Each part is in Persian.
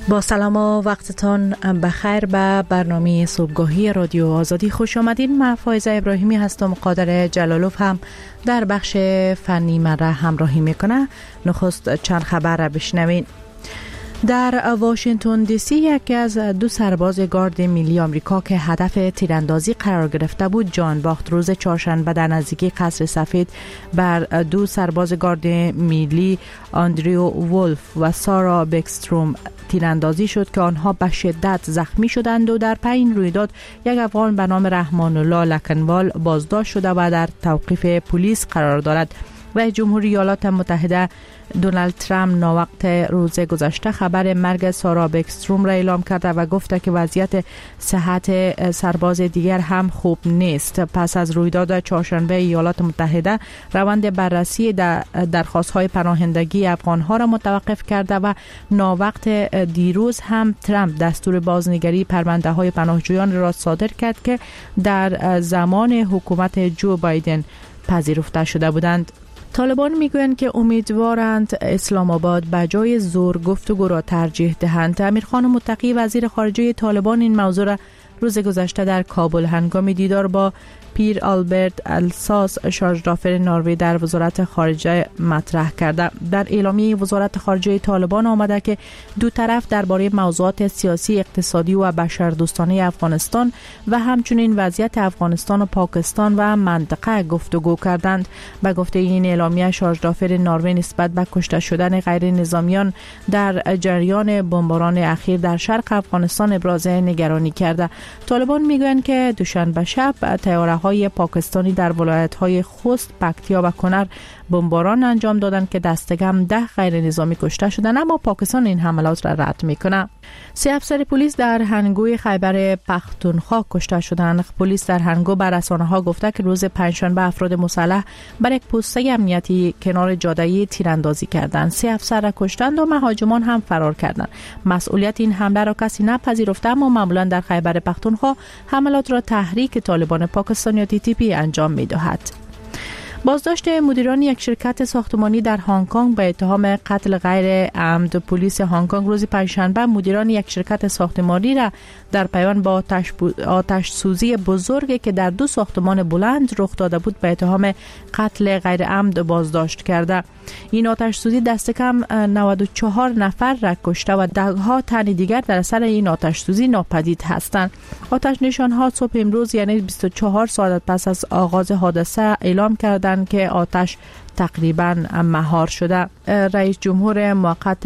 با سلام و وقتتان بخیر به برنامه صبحگاهی رادیو آزادی خوش آمدین. من فایزه ابراهیمی هستم. قادر جلالوف هم در بخش فنی من را همراهی میکنه. نخست چند خبر را بشنوین. در واشنگتن دی سی یکی از دو سرباز گارد ملی آمریکا که هدف تیراندازی قرار گرفته بود جان باخت. روز چهارشنبه در نزدیکی قصر سفید بر دو سرباز گارد ملی آندریو وولف و سارا بکستروم تیراندازی شد که آنها به شدت زخمی شدند و در پی این رویداد یک افغان به نام رحمان الله لکنوال بازداشت شده و در توقیف پلیس قرار دارد. رئیس جمهوری ایالات متحده دونالد ترامپ ناوقت روز گذشته خبر مرگ سارا بکستروم را اعلام کرده و گفته که وضعیت صحت سرباز دیگر هم خوب نیست. پس از رویداد چهارشنبه ایالات متحده روند بررسی درخواست‌های پناهندگی افغان‌ها را متوقف کرده و ناوقت دیروز هم ترامپ دستور بازنگری پرونده‌های پناهجویان را صادر کرد که در زمان حکومت جو بایدن پذیرفته شده بودند. طالبان میگویند که امیدوارند اسلام آباد به جای زور گفتگو را ترجیح دهند. امیرخان متقی وزیر خارجه طالبان این موضوع را روز گذشته در کابل هنگام دیدار با پیر آلبرت الساس شارژدافر نروژ در وزارت خارجه مطرح کرده. در اعلامیه وزارت خارجه طالبان آمده که دو طرف درباره موضوعات سیاسی، اقتصادی و بشردوستانه افغانستان و همچنین وضعیت افغانستان و پاکستان و منطقه گفتگو کردند. به گفته این اعلامیه شارژدافر نروژ نسبت به کشته شدن غیر نظامیان در جریان بمباران اخیر در شرق افغانستان ابراز نگرانی کرده. طالبان میگویند که دوشنبه شب طیاره‌های پاکستانی در ولایت‌های خوست، پکتیا و کنر بمباران انجام دادند که دست کم 10 غیر نظامی کشته شدند، اما پاکستان این حملات را رد میکنه. 3 افسر پلیس در هنگوی خیبر پختونخوا کشته شدند. پلیس در هنگو به رسانه‌ها گفته که روز پنجشنبه افراد مسلح بر یک پوسته امنیتی کنار جاده‌ای تیراندازی کردند. 3 افسر را کشتند و مهاجمان هم فرار کردند. مسئولیت این حمله را کسی نپذیرفته، اما معمولا در خیبر پختونخوا حملات را تحریک طالبان پاکستان یا TTP انجام می‌دهد. بازداشت مدیران یک شرکت ساختمانی در هنگ کنگ به اتهام قتل غیر عمد. پلیس هنگ کنگ روز پنجشنبه مدیران یک شرکت ساختمانی را در پیوند با آتش سوزی بزرگی که در 2 ساختمان بلند رخ داده بود به اتهام قتل غیر عمد بازداشت کرده. این آتش سوزی دست کم 94 نفر را کشته و ده‌ها تن دیگر در اثر این آتش سوزی ناپدید هستند. آتش نشان‌ها صبح امروز یعنی 24 ساعت پس از آغاز حادثه اعلام کردند که آتش تقریبا مهار شده. رئیس جمهور موقت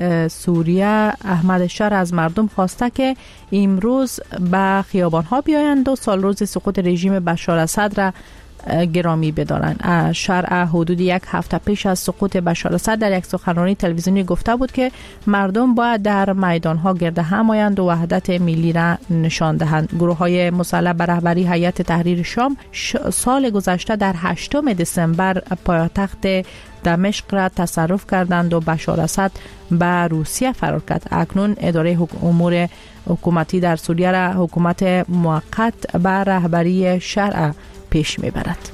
سوریه احمد شر از مردم خواسته که امروز به خیابان‌ها بیایند و سال روز سقوط رژیم بشار اسد را گرامی بدارند. شرع حدود 1 هفته پیش از سقوط بشار اسد در یک سخنرانی تلویزیونی گفته بود که مردم باید در میدانها گرد هم آیند و وحدت ملی را نشان دهند. گروه‌های مسلح به رهبری هیئت تحریر شام سال گذشته در 8 دسامبر پایتخت دمشق را تصرف کردند و بشار اسد به روسیه فرار کرد. اکنون اداره امور حکومتی در سوریه را حکومت موقت به رهبری شرع پیش میبرد.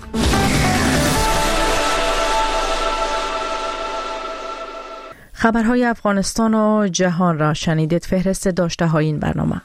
خبرهای افغانستان و جهان را شنیدید. فهرست داشته های این برنامه.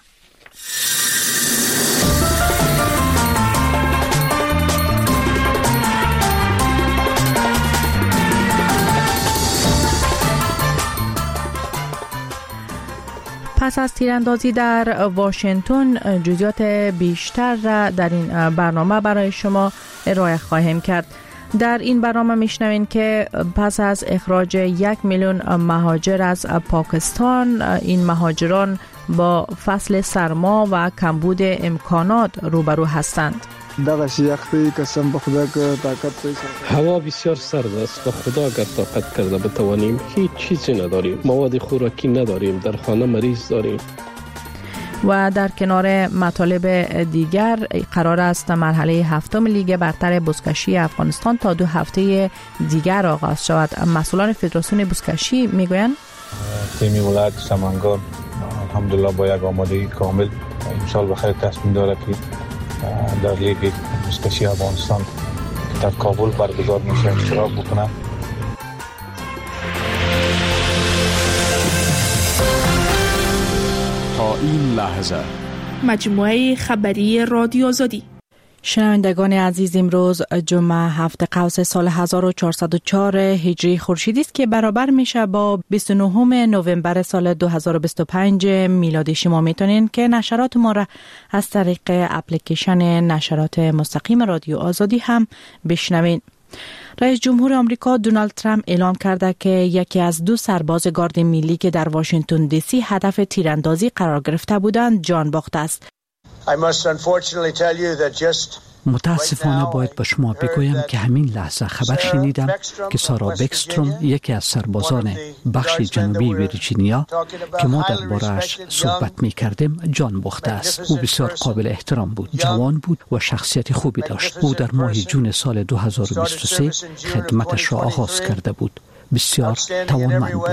پس از تیراندازی در واشنگتن جزئیات بیشتر را در این برنامه برای شما ارائه خواهیم کرد. در این برنامه میشنوین که پس از اخراج 1 میلیون مهاجر از پاکستان، این مهاجران با فصل سرما و کمبود امکانات روبرو هستند. قسم به خدا که طاقت پیش هوا بسیار سرد است و خدا اگر طاقت کرده بتوانیم هیچ چیزی نداریم، مواد خوراکی نداریم، در خانه مریض داریم. و در کنار مطالب دیگر قرار است مرحله 7 لیگ برتر بزکشی افغانستان تا 2 هفته دیگر آغاز شود. مسئولان فدراسیون بزکشی میگویند تیم ولایت سمنگان الحمدلله با یک آمادگی کامل امسال بخیر تصمیم داره که در لیگ بزکشی افغانستان در کابل برگزار میشه اشتراک بکنه. این لحظه. مجموعه خبری رادیو آزادی. شنوندگان عزیز، امروز جمعه 7 قوس سال 1404 هجری خورشیدی است که برابر میشه با 29 نوامبر سال 2025 میلادی. شما میتونین که نشرات ما را از طریق اپلیکیشن نشرات مستقیم رادیو آزادی هم بشنوین. رئیس جمهور آمریکا دونالد ترامپ اعلام کرده که یکی از 2 سرباز گارد ملی که در واشنگتن دی سی هدف تیراندازی قرار گرفته بودند جان باخته است. متاسفانه باید به شما بگویم که همین لحظه خبر شنیدم که سارا بکستروم، یکی از سربازان بخش جنوبی ویرجینیا که ما درباره‌اش صحبت می کردیم جان باخته است. او بسیار قابل احترام بود، جوان بود و شخصیت خوبی داشت. او در ماه جون سال 2023 خدمتش را آغاز کرده بود. بسیار توانمند بود.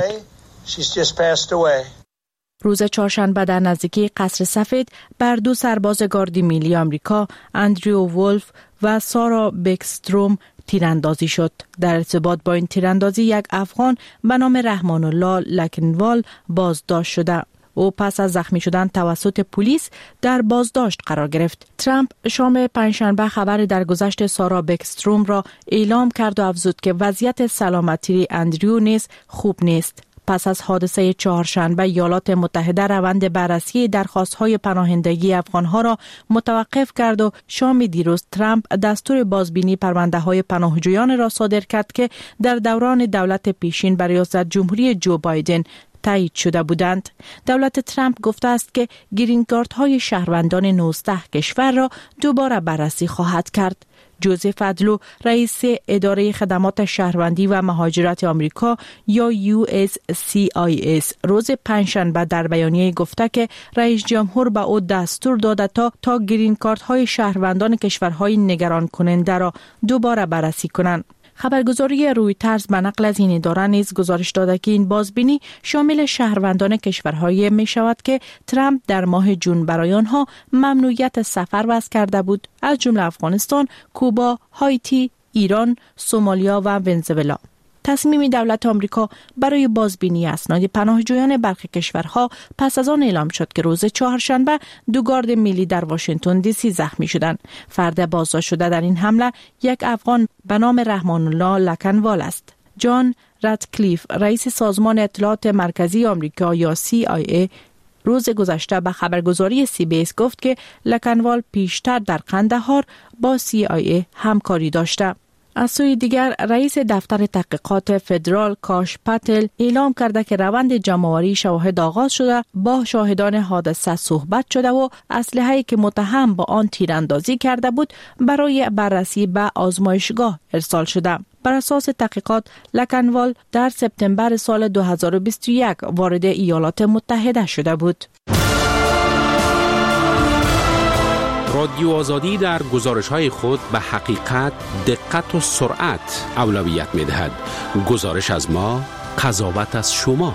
روز چهارشنبه در نزدیکی قصر سفید بر 2 سرباز گارد ملی آمریکا، اندریو وولف و سارا بکستروم، تیراندازی شد. در ارتباط با این تیراندازی یک افغان به نام رحمان الله لکنوال بازداشت شده. او پس از زخمی شدن توسط پلیس در بازداشت قرار گرفت. ترامپ شام پنجشنبه خبر درگذشت سارا بکستروم را اعلام کرد و افزود که وضعیت سلامتی اندریو نیز خوب نیست. پس از حادثه چهارشنبه ایالات متحده روند بررسی درخواست‌های پناهندگی افغان‌ها را متوقف کرد و شام دیروز ترامپ دستور بازبینی پرونده‌های پناهجویان را صادر کرد که در دوران دولت پیشین بر ریاست جمهوری جو بایدن تایید شده بودند. دولت ترامپ گفته است که گرین کارت‌های شهروندان 19 کشور را دوباره بررسی خواهد کرد. جوزف ادلو، رئیس اداره خدمات شهروندی و مهاجرت آمریکا یا USCIS، روز پنجشنبه در بیانیه گفته که رئیس جمهور به او دستور داده تا گرین کارت های شهروندان کشورهای نگران کننده را دوباره بررسی کنند. خبرگزاری رویترز به نقل از این اداره نیز گزارش داده که این بازبینی شامل شهروندان کشورهای می شود که ترامپ در ماه جون برای آنها ممنوعیت سفر وضع کرده بود، از جمله افغانستان، کوبا، هایتی، ایران، سومالیا و ونزوئلا. تصمیم دولت آمریکا برای بازبینی اسناد پناهجویان برخی کشورها پس از آن اعلام شد که روز چهارشنبه 2 گارد ملی در واشنگتن دی سی زخمی شدند. فرد بازداشت شده در این حمله یک افغان به نام رحمان الله لکنوال است. جان راتکلیف، رئیس سازمان اطلاعات مرکزی آمریکا یا CIA، روز گذشته به خبرگزاری CBS گفت که لکنوال پیشتر در قندهار با CIA همکاری داشته. از سوی دیگر رئیس دفتر تحقیقات فدرال کاش پاتل اعلام کرده که روند جمع‌آوری شواهد آغاز شده، با شاهدان حادثه صحبت شده و اسلحه‌ای که متهم با آن تیراندازی کرده بود برای بررسی به آزمایشگاه ارسال شده. بر اساس تحقیقات لکنوال در سپتامبر سال 2021 وارد ایالات متحده شده بود. رادیو آزادی در گزارش‌های خود به حقیقت، دقت و سرعت اولویت می‌دهد. گزارش از ما، قضاوت از شما.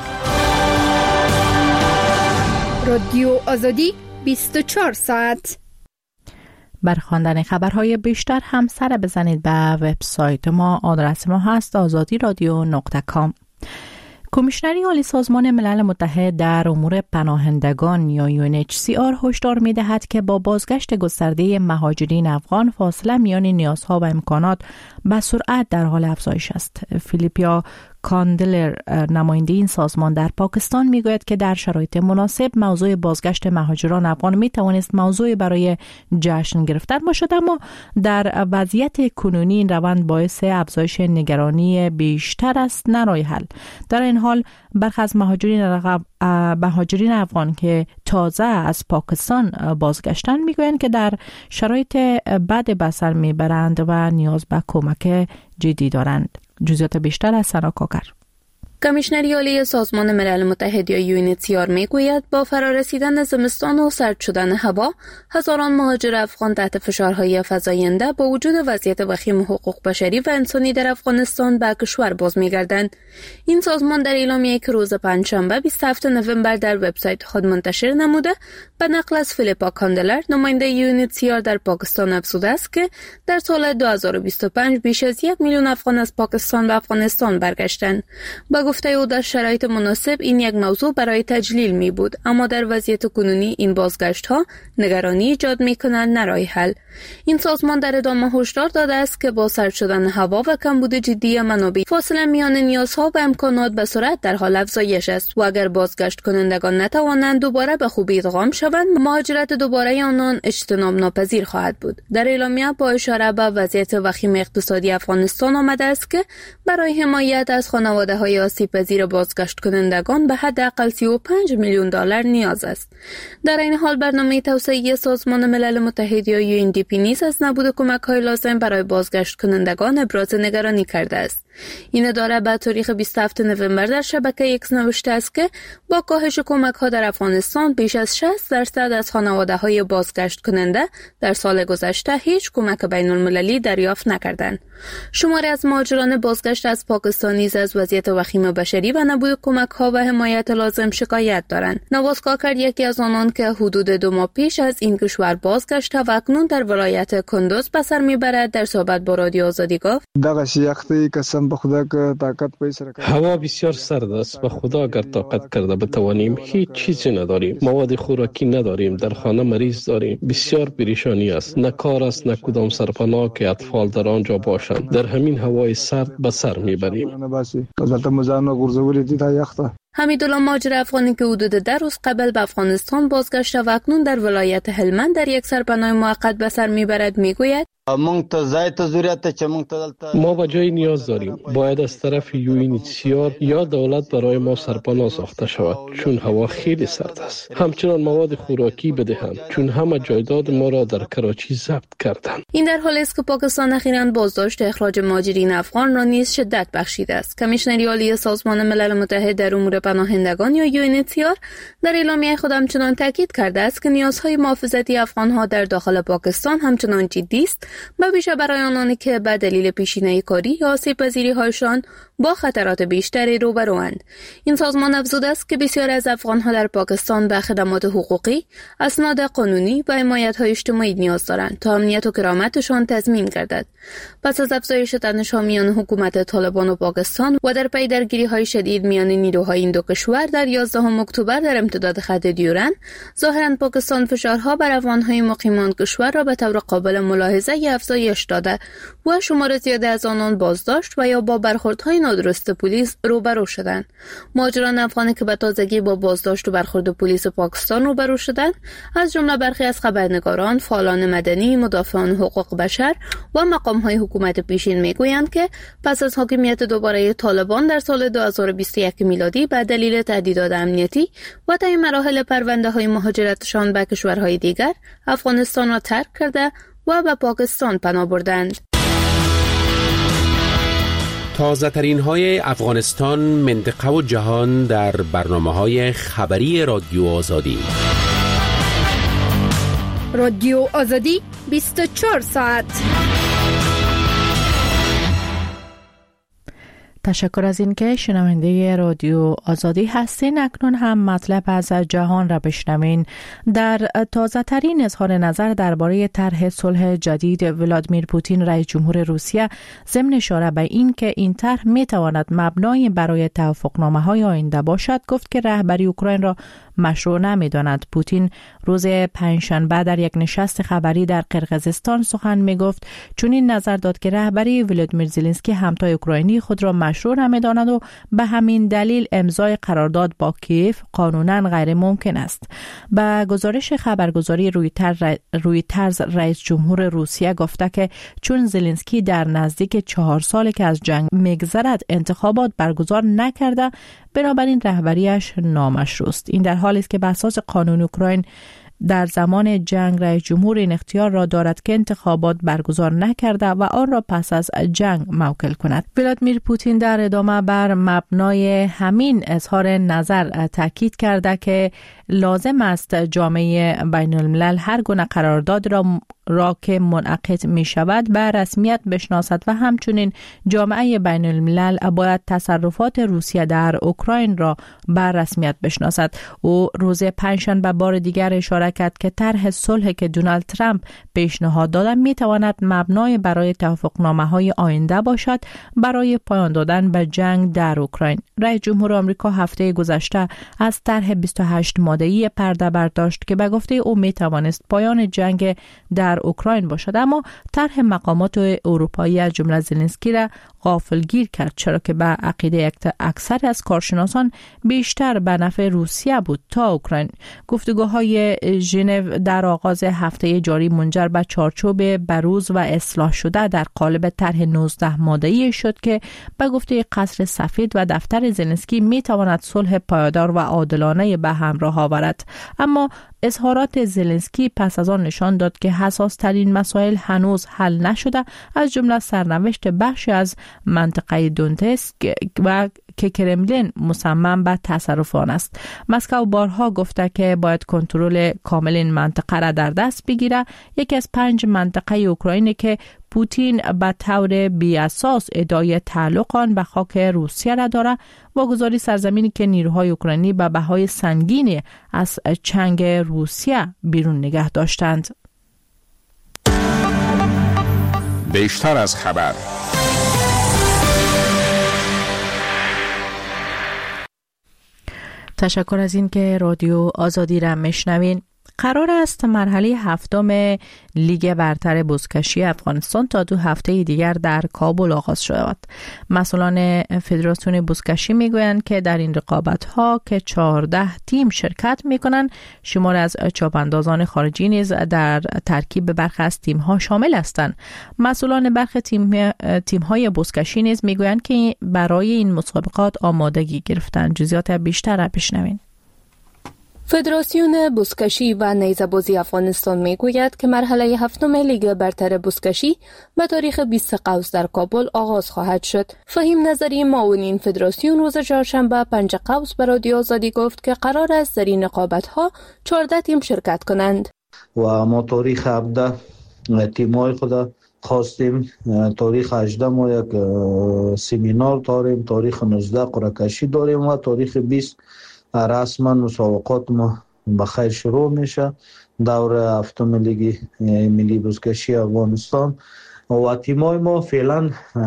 رادیو آزادی 24 ساعت. بر خواندن خبرهای بیشتر هم سر بزنید به وبسایت ما. آدرس ما هست azadiradyo.com. کمیشنری عالی سازمان ملل متحد در امور پناهندگان یا UNHCR هشدار می‌دهد که با بازگشت گسترده مهاجرین افغان فاصله میان نیازها و امکانات به سرعت در حال افزایش است. فیلیپیا کاندلر، نماینده این سازمان در پاکستان، میگوید که در شرایط مناسب موضوع بازگشت مهاجران افغان می توانست موضوع برای جشن گرفتن باشد، اما در وضعیت کنونی این روند باعث افزایش نگرانی بیشتر است نه راه حل. در این حال برخی از مهاجرین افغان که تازه از پاکستان بازگشتن میگویند که در شرایط بد به سر میبرند و نیاز به کمک جدی دارند. جزئیات بیشتر از سنا کاکر. کمیشنری عالی سازمان ملل متحد یا UNHCR میگوید با فرارسیدن زمستان و سرد شدن هوا، هزاران مهاجر افغان تحت فشارهای فزاینده با وجود وضعیت وخیم حقوق بشری و انسانی در افغانستان به کشور باز میگردند. این سازمان در اعلامیه‌ای که روز پنجشنبه 27 نوامبر در وبسایت خود منتشر نموده، به نقل از فیلیپا کاندلر، نماینده UNHCR در پاکستان، افزوده است که در سال 2025 بیش از 1 میلیون افغان از پاکستان به افغانستان برگشتند. با گفته او در شرایط مناسب این یک موضوع برای تجلیل می بود، اما در وضعیت کنونی این بازگشت ها نگرانی ایجاد می کنند نه راه حل. این سازمان در ادامه هشدار داده است که با سرد شدن هوا و کمبود جدی منابع، فاصله میان نیازها و امکانات به سرعت در حال افزایش است و اگر بازگشت کنندگان نتوانند دوباره به خوبی ادغام شوند، مهاجرت دوباره آنان اجتناب ناپذیر خواهد بود. در اعلامیه با اشاره به وضعیت وخیم اقتصادی افغانستان آمده است که برای حمایت از خانواده‌های آسیب‌پذیر بازگشت کنندگان به حداقل 35 میلیون دلار نیاز است. در این حال برنامه توسعه سازمان ملل متحد یا UNDP نیز از نبود کمک‌های لازم برای بازگشت کنندگان ابراز نگرانی کرده است. این اداره به تاریخ 27 نوامبر در شبکه X نوشته است که با کاهش کمک‌ها در افغانستان بیش از 60% از خانواده‌های بازگشت کننده در سال گذشته هیچ کمک بین‌المللی دریافت نکردند. شماری از مهاجران بازگشت از پاکستان نیز از وضعیت وخیم بشری و نبود کمک‌ها و حمایت لازم شکایت دارند. نواز کاکر یکی از آنان که حدود 2 ماه پیش از این کشور بازگشت و اکنون در ولایت کندوز به سر میبرد، در صحبت با رادیو آزادی گفت: هوا بسیار سرد است. به خدا اگر طاقت کرده بتوانیم هیچ چیزی نداریم. مواد خوراکی نداریم. در خانه مریض داریم. بسیار پریشانی است. نه کار است نه کدام سرپناه که اطفال در آنجا باشند. در همین هوای سرد به سر میبریم. حمیدالله مهاجر افغانی که حدود 10 روز قبل به افغانستان بازگشت و اکنون در ولایت هلمند در یک سرپناه موقت به سر میبرد میگوید: ما به جای نیاز داریم. باید از طرف UNHCR یا دولت برای ما سرپناه ساخته شود، چون هوا خیلی سرد است. همچنان مواد خوراکی بدهند، چون همه جایداد ما را در کراچی ضبط کردند. این در حالی است که پاکستان اخیراً بازداشت اخراج مهاجرین افغان را نیز شدت بخشیده است. کمیشنری عالی سازمان ملل متحد در امور پناهندگان یا UNHCR در اعلامیه خود همچنان تاکید کرده است که نیازهای محافظتی افغان‌ها در داخل پاکستان همچنان جدی است و ویژه برای آنانی که به دلیل پیشینه کاری یا آسیب‌پذیری‌هایشان با خطرات بیشتری روبروند. این سازمان افزوده است که بسیاری از افغان‌ها در پاکستان به خدمات حقوقی، اسناد قانونی و حمایت‌های اجتماعی نیاز دارند تا امنیت و کرامتشان تضمین گردد. پس از افزایش تنش‌ها میان حکومت طالبان و پاکستان و در پی درگیری‌های شدید میان نیروهای این دو کشور در 11 اکتبر در امتداد خط دیورن، ظاهراً پاکستان فشارها بر افغان‌های مقیمان کشور را به طور قابل ملاحظه افزایش داده و شمار زیادی از آنان بازداشت و یا با برخوردهای نادرست پلیس روبرو شدند. مهاجران افغانی که به تازگی با بازداشت و برخورد پلیس پاکستان روبرو شدند، از جمله برخی از خبرنگاران، فعالان مدنی، مدافعان حقوق بشر و مقام‌های حکومت پیشین میگویند که پس از حاکمیت دوباره طالبان در سال 2021 میلادی به دلیل تهدیدات امنیتی و طی مراحل پرونده‌های مهاجرتشان به کشورهای دیگر، افغانستان را ترک کرده و به پاکستان پناه بردند. تازه ترین های افغانستان، منطقه و جهان در برنامه‌های خبری رادیو آزادی. رادیو آزادی 24 ساعت. تشکر از اینکه شنونده رادیو آزادی هستین. اکنون هم مطلب از جهان را بشنوین. در تازه ترین اظهار نظر درباره طرح صلح جدید ولادیمیر پوتین رئیس جمهور روسیه، ضمن اشاره به این که این طرح می تواند مبنای برای توافقنامه‌های آینده باشد، گفت که رهبری اوکراین را مشروع نمی‌داند. پوتین روز پنجشنبه در یک نشست خبری در قرقیزستان سخن می‌گفت، چون این نظر داد که رهبری ولادیمیر زلنسکی همتای اوکراینی خود را مشروع نمی‌داند و به همین دلیل امضای قرارداد با کیف قانوناً غیر ممکن است. به گزارش خبرگزاری رویترز، رئیس جمهور روسیه گفته که چون زلنسکی در نزدیک 4 سال که از جنگ می‌گذرد انتخابات برگزار نکرده، بنابراین رهبریش نامشروع است. این در حالی است که به اساس قانون اوکراین در زمان جنگ رئیس جمهور این اختیار را دارد که انتخابات برگزار نکرده و آن را پس از جنگ موکل کند. ولادیمیر پوتین در ادامه بر مبنای همین اظهار نظر تاکید کرده که لازم است جامعه بین الملل هر گونه قرارداد را را که منعقد می شود به رسمیت بشناسد و همچنین جامعه بین الملل باید تصرفات روسیه در اوکراین را به رسمیت بشناسد. او روز پنجشنبه بار دیگر اشاره کرد که طرح صلح که دونالد ترامپ پیشنهاد داده می تواند مبنای برای توافقنامه‌های آینده باشد برای پایان دادن به جنگ در اوکراین. رئیس جمهور آمریکا هفته گذشته از طرح 28 ماده‌ای پرده برداشت که به گفته او می توانست پایان جنگ در اوکراین باشد، اما طرح مقامات اروپایی از جمله زلنسکی را غافلگیر کرد، چرا که به عقیده اکثر از کارشناسان بیشتر به نفع روسیه بود تا اوکراین. گفتگوهای ژنو در آغاز هفته جاری منجر به چارچوب بروز و اصلاح شده در قالب طرح 19 ماده‌ای شد که به گفته قصر سفید و دفتر زلنسکی می تواند صلح پایدار و عادلانه به همراه آورد. اما اظهارات زلنسکی پس از آن نشان داد که حساس ترین مسائل هنوز حل نشده، از جمله سرنوشت بخشی از منطقه دونتسک و که کرملین مصمم به تصرف آن است. مسکو بارها گفته که باید کنترل کامل این منطقه را در دست بگیره. یکی از 5 منطقه اوکراینی که پوتین به طور بی اساس ادعای تعلق آن به خاک روسیه را داره، واگذاری سرزمینی که نیروهای اوکراینی به بهای سنگینی از چنگ روسیه بیرون نگه داشتند. بیشتر از خبر. تشکر از این که رادیو آزادی را میشنوین. قرار است مرحله 7 لیگ برتر بزکشی افغانستان تا 2 هفته دیگر در کابل آغاز شود. مسئولان فدراسیون بزکشی میگویند که در این رقابت‌ها که 14 تیم شرکت میکنند، شمار از چاپاندازان خارجی نیز در ترکیب برخی از تیم‌ها شامل هستند. مسئولان برخی تیم‌های بزکشی نیز میگویند که برای این مسابقات آمادگی گرفتند. جزئیات بیشتر را بشنوید. فدراسیون بزکشی و نیزه‌بازی افغانستان میگوید که مرحله 7 لیگ برتر بزکشی به تاریخ 20 قوس در کابل آغاز خواهد شد. فهیم نظری معاون این فدراسیون روز چهارشنبه 5 قوس به رادیو آزادی گفت که قرار است در این رقابت‌ها 14 تیم شرکت کنند. و ما تاریخ 17 تیم‌های خود خواستیم، تاریخ 18 ما یک سمینار داریم، تاریخ 19 قرعه کشی داریم و تاریخ 20 رسما مسابقات ما بخیر شروع میشه. دور 7 لیگ ملی بزکشی افغانستان و تیمای ما فعلا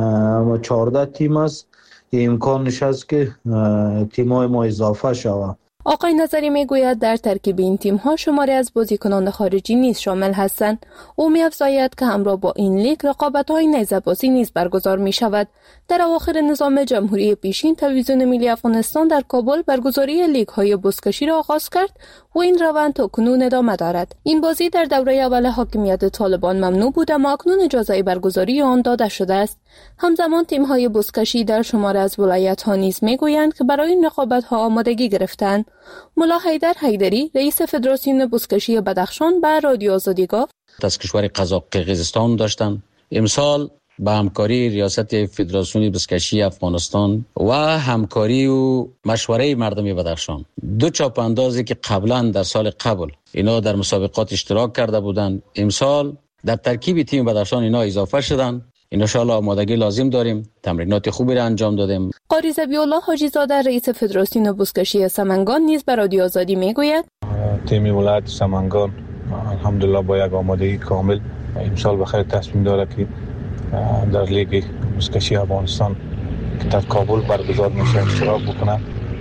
14 تیم است. امکانش هست که تیمای ما اضافه شود. آقای نظری میگوید در ترکیب این تیم‌ها شماری از بازیکنان خارجی نیز شامل هستند. او می‌افزاید که همراه با این لیگ رقابت‌های نیزه‌بازی نیز برگزار می‌شود. در اواخر نظام جمهوری پیشین تلویزیون ملی افغانستان در کابل برگزاری لیگ‌های بزکشی را آغاز کرد و این روند تا کنون ادامه دارد. این بازی در دوره اول حاکمیت طالبان ممنوع بود، اما اکنون اجازه برگزاری آن داده شده است. همزمان تیم‌های بزکشی در شمار از ولایت‌ها نیز می‌گویند که برای این رقابت‌ها آمادگی گرفتند. ملا حیدر حیدری رئیس فدراسیون بزکشی بدخشان به رادیو آزادی گفت از کشور قزاقستان داشتن امسال با همکاری ریاست فدراسیون بزکشی افغانستان و همکاری و مشوره مردم بدخشان 2 چاپاندازی که قبلا در سال قبل اینا در مسابقات اشتراک کرده بودند، امسال در ترکیب تیم بدخشان اینا اضافه شدند. ان شاءالله آمادگی لازم داریم، تمرینات خوبی را انجام دادیم. قاری ذبیح‌الله حاجی زاده رئیس فدراسیون بزکشی سمنگان نیز به رادیو آزادی میگوید تیم ولایت سمنگان الحمدلله با یک آمادگی کامل امسال بخیر تصمیم داره که در لیگ بزکشی افغانستان که در کابل برگزار میشه اشتراک بکنه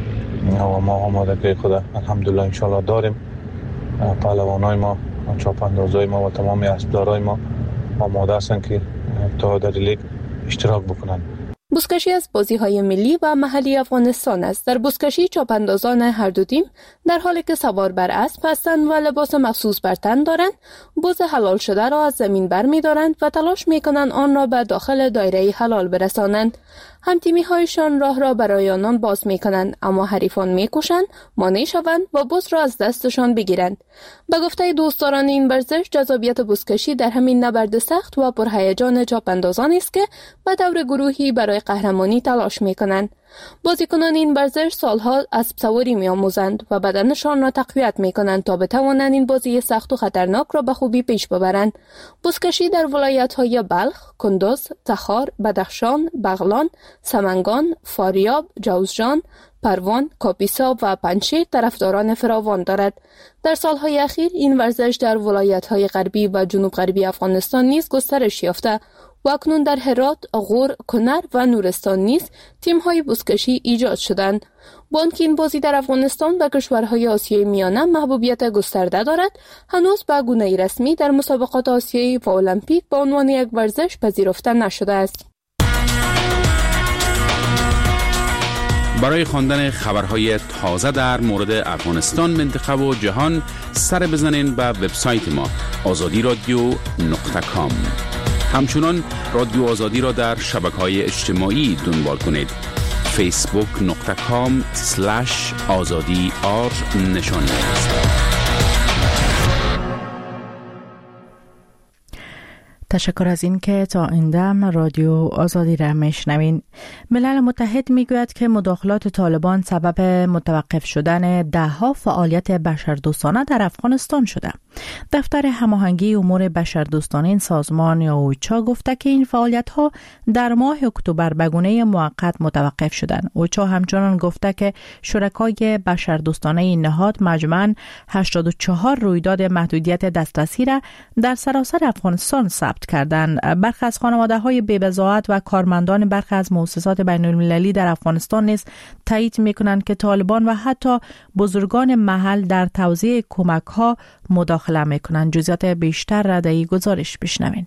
و ما آمادگی خود الحمدلله ان شاء الله داریم. پهلوانای ما، چاپاندازای ما و تمام اسبدارای ما آماده هستند که تا در لیگ اشتراک بکنند. بزکشی از بازی‌های ملی و محلی افغانستان است. در بزکشی چاپاندازان هر دو تیم در حالی که سوار بر اسب هستند و لباس مخصوص بر تن دارند، بز حلال شده را از زمین برمی‌دارند و تلاش می‌کنند آن را به داخل دایره حلال برسانند. هم تیمی‌هایشان راه را برای آنان باز می‌کنند، اما حریفان می‌کوشند مانع شوند و بز را از دستشان بگیرند. به گفته دوستداران این ورزش، جذابیت بزکشی در همین نبرد سخت و پرهیجان چاپاندازان است که به دور گروهی برای قهرمانی تلاش می‌کنند. بازیکنان این ورزش سالها اسب سواری می‌آموزند و بدنشان را تقویت می‌کنند تا بتوانند این بازی سخت و خطرناک را به خوبی پیش ببرند. بزکشی در ولایت‌های بلخ، کندوز، تخار، بدخشان، بغلان، سمنگان، فاریاب، جوزجان، پروان، کاپیسا و پنجشیر طرفداران فراوان دارد. در سالهای اخیر این ورزش در ولایت‌های غربی و جنوب غربی افغانستان نیز گسترش یافته و اکنون در هرات، غور، کنر و نورستان نیز تیم‌های بزکشی ایجاد شدند. با آنکه این بازی در افغانستان و کشورهای آسیای میانه محبوبیت گسترده دارد، هنوز به گونه‌ای رسمی در مسابقات آسیایی و المپیک به عنوان یک ورزش پذیرفته نشده است. برای خواندن خبرهای تازه در مورد افغانستان، منطقه و جهان سر بزنین به وبسایت ما azadi.radio.com. همچنان رادیو آزادی را در شبکه‌های اجتماعی دنبال کنید. facebook.com/azadi_r نشان دهید. تشکر از این که تا این دم رادیو آزادی را میشنوین. ملل متحد میگوید که مداخلات طالبان سبب متوقف شدن ده‌ها فعالیت بشردوستانه در افغانستان شده. دفتر هماهنگی امور بشردوستانه این سازمان یا اوچا گفته که این فعالیت‌ها در ماه اکتبر به گونه موقت متوقف شدند. اوچا همچنان گفته که شرکای بشردوستانه این نهاد مجموعاً 84 رویداد محدودیت دسترسی را در سراسر افغانستان ثبت کردند. برخی از خانواده‌های بی‌بضاعت و کارمندان برخی از مؤسسات بین‌المللی در افغانستان نیز تایید می‌کنند که طالبان و حتی بزرگان محل در توزیع کمک‌ها مداخله می‌کنند. جزئیات بیشتر را در این گزارش بشنوید.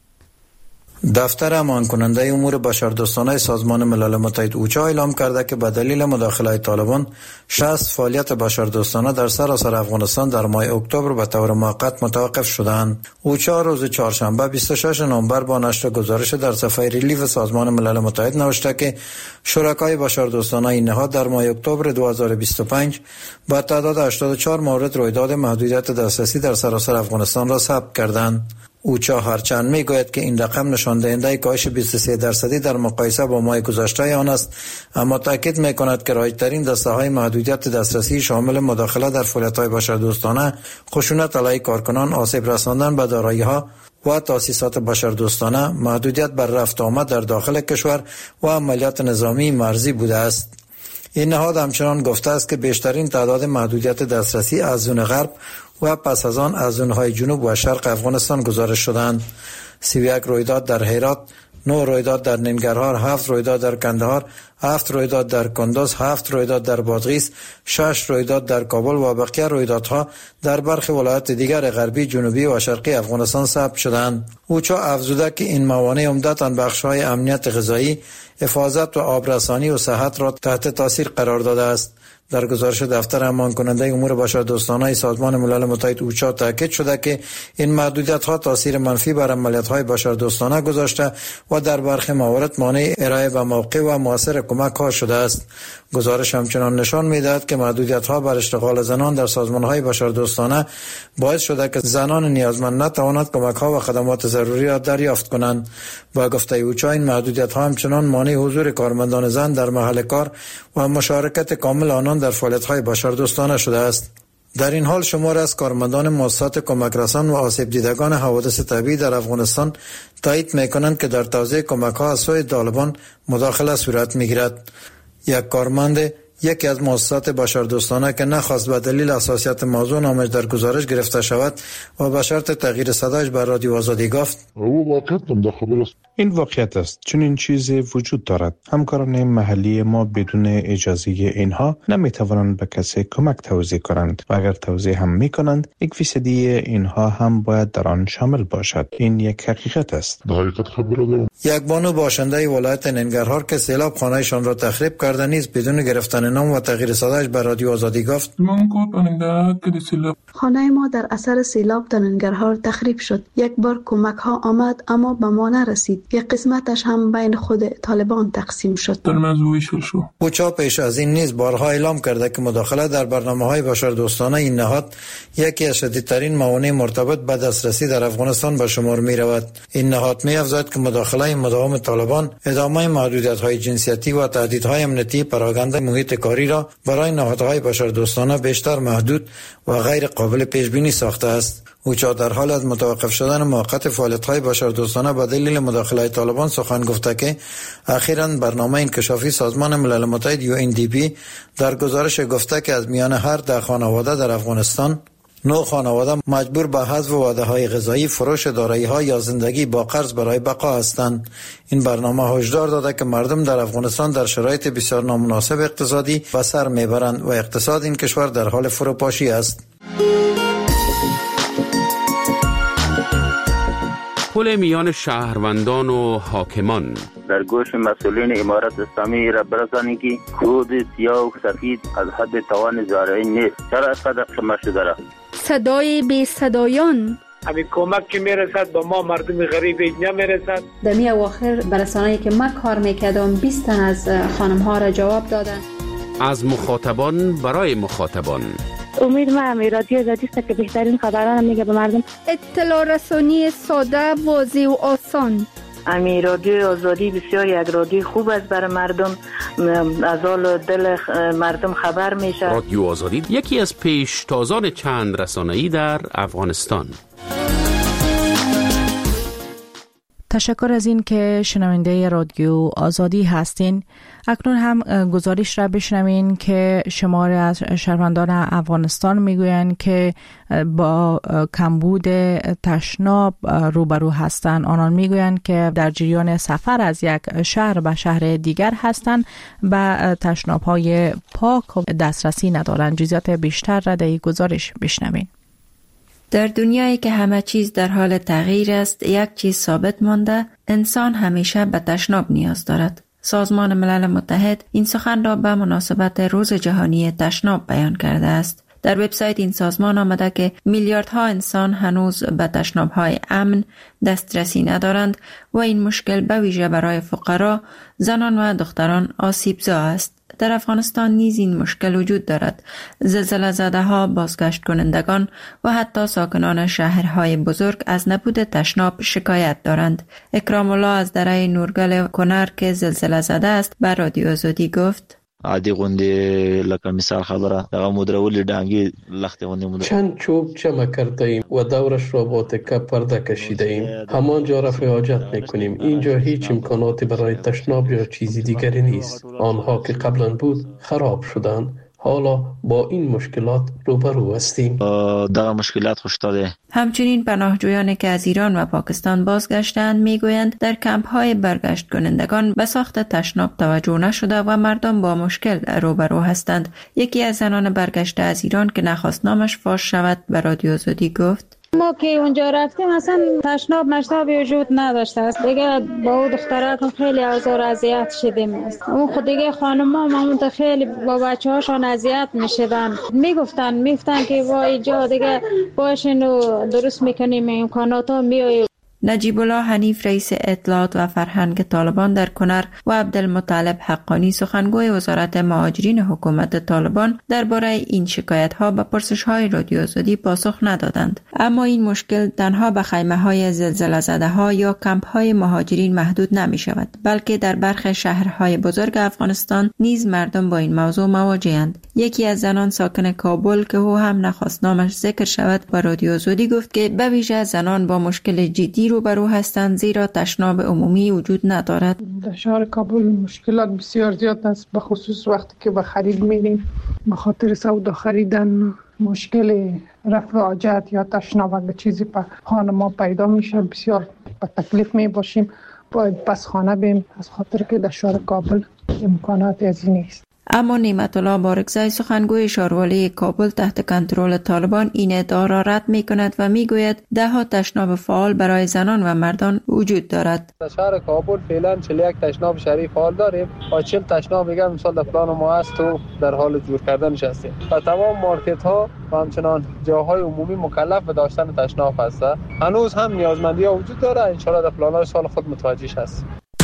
دفتر امان کننده امور بشردوستانه سازمان ملل متحد اوچا اعلام کرده که به دلیل مداخله طالبان 60 فعالیت بشردوستانه در سراسر افغانستان در ماه اکتبر به طور موقت متوقف شدند. اوچا روز چهارشنبه 26 نوامبر با نشر گزارش در صفحه ریلیف سازمان ملل متحد نوشته که شرکای بشردوستانه این نهاد در ماه اکتبر 2025 با تعداد 84 مورد رویداد محدودیت دسترسی در سراسر افغانستان را ثبت کردند. اوچا هرچند میگوید که این رقم نشان دهنده کاهش 23% در مقایسه با ماه گذشته آن است، اما تاکید میکند که رایج‌ترین دسته‌های محدودیت دسترسی شامل مداخله در فعالیت‌های بشردوستانه، خشونت علیه کارکنان، آسیب رساندن به دارایی‌ها و تأسیسات بشردوستانه، محدودیت بر رفت و آمد در داخل کشور و عملیات نظامی مرزی بوده است. این نهاد همچنان گفته است که بیشترین تعداد محدودیت دسترسی از زون غرب و پس از آن از زونهای جنوب و شرق افغانستان گزارش شدند. 31 رویداد در هرات، 9 رویداد در ننگرهار، 7 رویداد در کندهار، 7 رویداد در کندوز، 7 رویداد در بادغیس، 6 رویداد در کابل و بقیه رویدادها در برخی ولایات دیگر غربی، جنوبی و شرقی افغانستان ثبت شدند. اوچا افزوده که این موانع عمدتاً بخش‌های امنیت غذایی، حفاظت و آبرسانی و صحت را تحت تاثیر قرار داده است. در گزارش دفتر امان کننده امور بشردوستانه سازمان ملل متحد اوچا تاکید شده که این محدودیت‌ها تاثیر منفی بر عملیات‌های بشردوستانه گذاشته و در برخی موارد مانع ارائه به موقع و مؤثر کمک‌ها شده است. گزارش همچنان نشان می‌دهد که محدودیت‌ها بر اشتغال زنان در سازمان‌های بشردوستانه باعث شده که زنان نیازمند نتوانند کمک‌ها و خدمات ضروری را دریافت کنند. با گفته اوچا این محدودیت‌ها همچنان مانع حضور کارمندان زن در محل کار و مشارکت کامل آنان در فعالیت‌های بشردوستانه شده است. در این حال شمار از کارمندان مؤسسات کمک رسان و آسیب دیدگان حوادث طبیعی در افغانستان تایید می‌کنند که در توزیع کمک‌ها از سوی طالبان مداخله صورت می‌گیرد. یک کارمند یکی از مؤسسات بشردوستانه که نخواست به دلیل حساسیت موضوع نامش در گزارش گرفته شود و به شرط تغییر صدایش بر رادیو آزادی گفت: این واقعیت است، چون این چیزی وجود دارد. همکاران محلی ما بدون اجازه اینها نمیتوانند به کسی کمک توزیع کنند و اگر توزیع هم میکنند 1% اینها هم باید در آن شامل باشد. این یک حقیقت است. یک بانو باشنده ولایت ننگرهار که سیلاب خانه‌شان را تخریب کرده نیز بدون گرفتن نام و تغییر صدایش به رادیو آزادی گفت: خانه ما در اثر سیلاب در ننگرهار تخریب شد. یک بار کمک ها آمد اما به ما نرسید. یک قسمتش هم بین خود طالبان تقسیم شد. او پیش از این نیز بارها اعلام کرده که مداخله در برنامه‌های بشردوستانه این نهاد یکی از شدیدترین موانع مرتبط به دسترسی در افغانستان به شمار می رود. این نهاد می افزاید که مداخله مداوم طالبان، ادامه محدودیت‌های جنسیتی و تهدیدهای امنیتی پراکنده محیط کاری را برای نهادهای بشردوستانه بیشتر محدود و غیر قابل پیش بینی ساخته است. او در حال از متوقف شدن موقت فعالیت‌های بشردوستانه به دلیل مداخله طالبان سخن گفته که اخیراً برنامه انکشافی سازمان ملل متحد UNDP در گزارش گفته که از میان هر 10 خانواده در افغانستان 9 خانواده مجبور به حذف وعده‌های غذایی، فروش دارایی‌ها یا زندگی با قرض برای بقا هستند. این برنامه هشدار داده که مردم در افغانستان در شرایط بسیار نامناسب اقتصادی به سر میبرند و اقتصاد این کشور در حال فروپاشی است. پل میان شهروندان و حاکمان در گوش مسئولین امارت اسلامی را برسانی که کود سیاه و سفید از حد توان زارعی نیست. چرا اینقدر شما شده را؟ صدای بی صدایان. همین کمک که میرسد به ما مردم غریب نمیرسد. در می اواخر برسانه‌ای که من کار میکردم 20 تن از خانم ها را جواب دادن. از مخاطبان برای مخاطبان. امید من رادیو آزادی است که بهترین خبران میگه به مردم. اطلاع رسانی ساده، واضح و آسان. امی رادیو آزادی بسیار یک رادیو خوب است برای مردم، از حال دل مردم خبر میشه. رادیو آزادی یکی از پیشتازان چند رسانه‌ای در افغانستان. تشکر از این که شنونده رادیو آزادی هستین. اکنون هم گزارش را بشنوین که شماری از شهروندان افغانستان میگویند که با کمبود تشناب روبرو هستند. آنان میگویند که در جریان سفر از یک شهر به شهر دیگر هستند و تشناب‌های پاک دسترسی ندارند. جزئیات بیشتر را در این گزارش بشنوین. در دنیایی که همه چیز در حال تغییر است، یک چیز ثابت مانده: انسان همیشه به تشناب نیاز دارد. سازمان ملل متحد این سخن را به مناسبت روز جهانی تشناب بیان کرده است. در وبسایت این سازمان آمده که میلیاردها انسان هنوز به تشناب‌های امن دسترسی ندارند و این مشکل به ویژه برای فقرا، زنان و دختران آسیب‌زا است. در افغانستان نیز این مشکل وجود دارد. زلزله زده‌ها، بازگشت کنندگان و حتی ساکنان شهرهای بزرگ از نبود تشناب شکایت دارند. اکرام الله از دره نورگل کنر که زلزله زده است به رادیو آزادی گفت: عادي غوندې لکه مثال خبره دغه مدرولې ډانګي لخت غوندې چند چوب جمع کرده ایم و دورش را با تکه پرده کشیده ایم. همانجا رفع حاجت میکنیم. اینجا هیچ امکاناتی برای تشناب یا چیزی دیگری نیست. آنها که قبلا بود خراب شدند. حالا با این مشکلات روبرو هستیم. دغه مشکلات خوشتاده. همچنین پناهجویانی که از ایران و پاکستان بازگشتند میگویند در کمپ‌های برگشت کنندگان به ساخت تشناب توجه نشده و مردم با مشکل روبرو هستند. یکی از زنان برگشته از ایران که نخواست نامش فاش شود به رادیو آزادی گفت: ما که اونجا رفتیم اصلا تشناب مشتابی وجود نداشته است. دیگه با اون دخترها خیلی آزار اذیت شدیم. اون خود دیگه خانم‌ها همون خیلی با بچه‌هاشون اذیت میشدن. میگفتن که وای جا دیگه باشین و درست میکنیم امکاناتا میاییم. نجیب الله حنیف رئیس اطلاعات و فرهنگ طالبان در کنر و عبدالمطلب حقانی سخنگوی وزارت مهاجرین حکومت طالبان درباره این شکایت‌ها به پرسش‌های رادیو آزادی پاسخ ندادند. اما این مشکل تنها به خیمه‌های زلزله زده‌ها یا کمپ‌های مهاجرین محدود نمی‌شود، بلکه در برخی شهرهای بزرگ افغانستان نیز مردم با این موضوع مواجه‌اند. یکی از زنان ساکن کابل که او هم نخواست نامش ذکر شود با رادیو آزادی گفت که به ویژه زنان با مشکل جدی روبرو هستند، زیرا تشناب عمومی وجود ندارد. در شهر کابل مشکلات بسیار زیاد است، به خصوص وقتی که به خرید میریم به خاطر سودا خریدن مشکل رفع حاجت یا تشناب اگه چیزی به خانه ما پیدا میشه بسیار به تکلیف می باشیم، باید پس خانه بیم از خاطر که در شهر کابل امکانات از این نیست. اما نعمت الله بارکزی سخنگوی شاروالی کابل تحت کنترل طالبان این ادعا را رد می کند و می گوید ده ها تشناب فعال برای زنان و مردان وجود دارد. در شهر کابل فعلا 41 تشناب شهری فعال داریم و 40 تشناب دیگه مثال در پلان ما هست و در حال جور کردنش هستیم و تمام مارکت ها و همچنان جاهای عمومی مکلف به داشتن تشناب هست. هنوز هم نیازمندی ها وجود داره، ان شاء الله در پلان‌های سال خود متوجهش هست.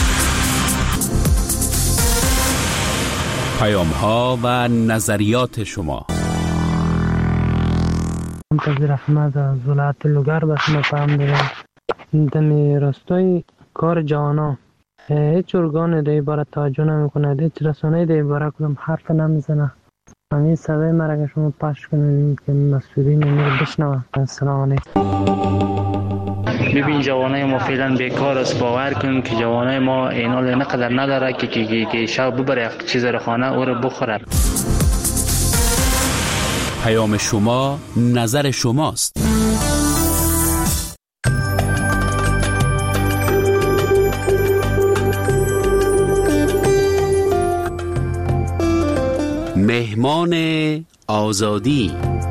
پیام ها و نظریات شما. منتظر احمد از ولایت لوگر به شما پیام میدم. دمی راستای کار جوانا هیچ ارگان در عبارت توجه نمیکنه، هیچ رسانه‌ای در عبارت کدام حرف نمیزنه. همین صدای مرا که شما پخش کنید که مسئولین رو بشنوه. السلام علیکم. ببین جوانای ما فعلا بیکار است. باور کن که جوانای ما اینال نقدر نداره که شب ببره یک چیز رو خانه او رو بخوره. پیام شما نظر شماست. مهمان آزادی.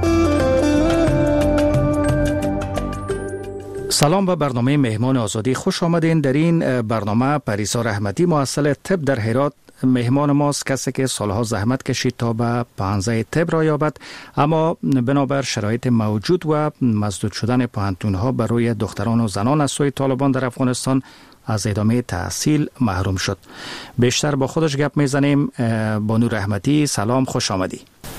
سلام به برنامه مهمان آزادی، خوش آمدین. در این برنامه پریسا رحمتی مؤسسه طب در هرات مهمان ماست، کسی که سالها زحمت کشید تا به پانزه طب را یابد، اما بنابر شرایط موجود و مسدود شدن پوهنتون‌ها برای دختران و زنان از سوی طالبان در افغانستان از ادامه تحصیل محروم شد. بیشتر با خودش گپ میزنیم. بانو رحمتی سلام، خوش آمدی.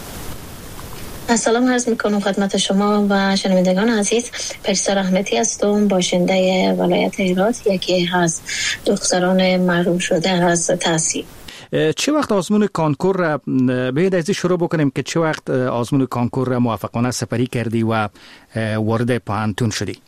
سلام عرض میکنم خدمت شما و شنوندگان عزیز. پریسا رحمتی هستم، باشنده ولایت هرات، یکی از دختران محروم شده از تحصیل. چه وقت آزمون کانکور را باید ازی شروع بکنیم که چه وقت آزمون کانکور را موفقانه سپری کردی و وارد پوهنتون شدی؟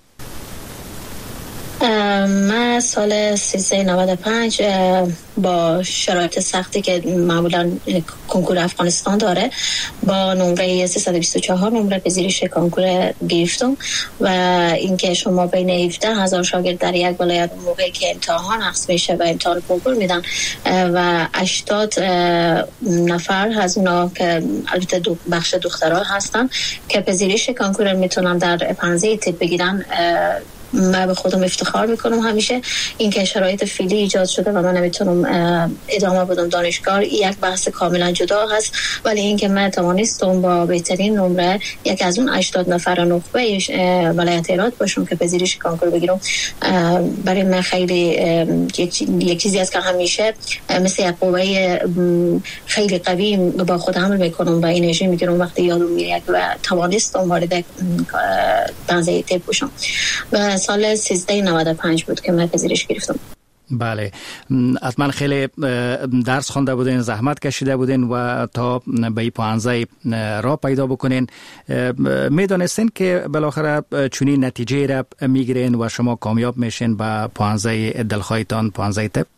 من سال 1395 با شرایط سختی که معمولا کنکور افغانستان داره با نمره 324 نمره پذیرش کنکور گرفتم و اینکه شما بین 17,000 شاگرد در یک ولایت موقعی که امتحان حذف میشه و امتحان کنکور میدن و 80 نفر از اونا که البته بخش دخترها هستن که پذیرش کنکور میتونن در پانزه طب بگیرن، من به خودم افتخار میکنم همیشه. این که شرایط فعلی ایجاد شده و من نمیتونم ادامه بدم دانشگاه یک بحث کاملا جدا هست، ولی این که من توانستم با بهترین نمره یک از اون 80 نفر نخبه ولایت هرات باشم که پذیرش کانکور بگیرم، برای من خیلی یک چیزی است که همیشه مثل یک قوه خیلی قوی با خود حمل میکنم و انرژی میگیرم وقتی یادم میاد و توانستم وارد پانزه طب بشم. و سال 1395 بود که من پذیرش گرفتم. بله، حتما خیلی درس خوانده بودین، زحمت کشیده بودین و تا به پانزه را پیدا بکنین. میدونستین که بالاخره چنین نتیجه را میگیرین و شما کامیاب میشین با پانزه دلخواهتان، پانزه طب؟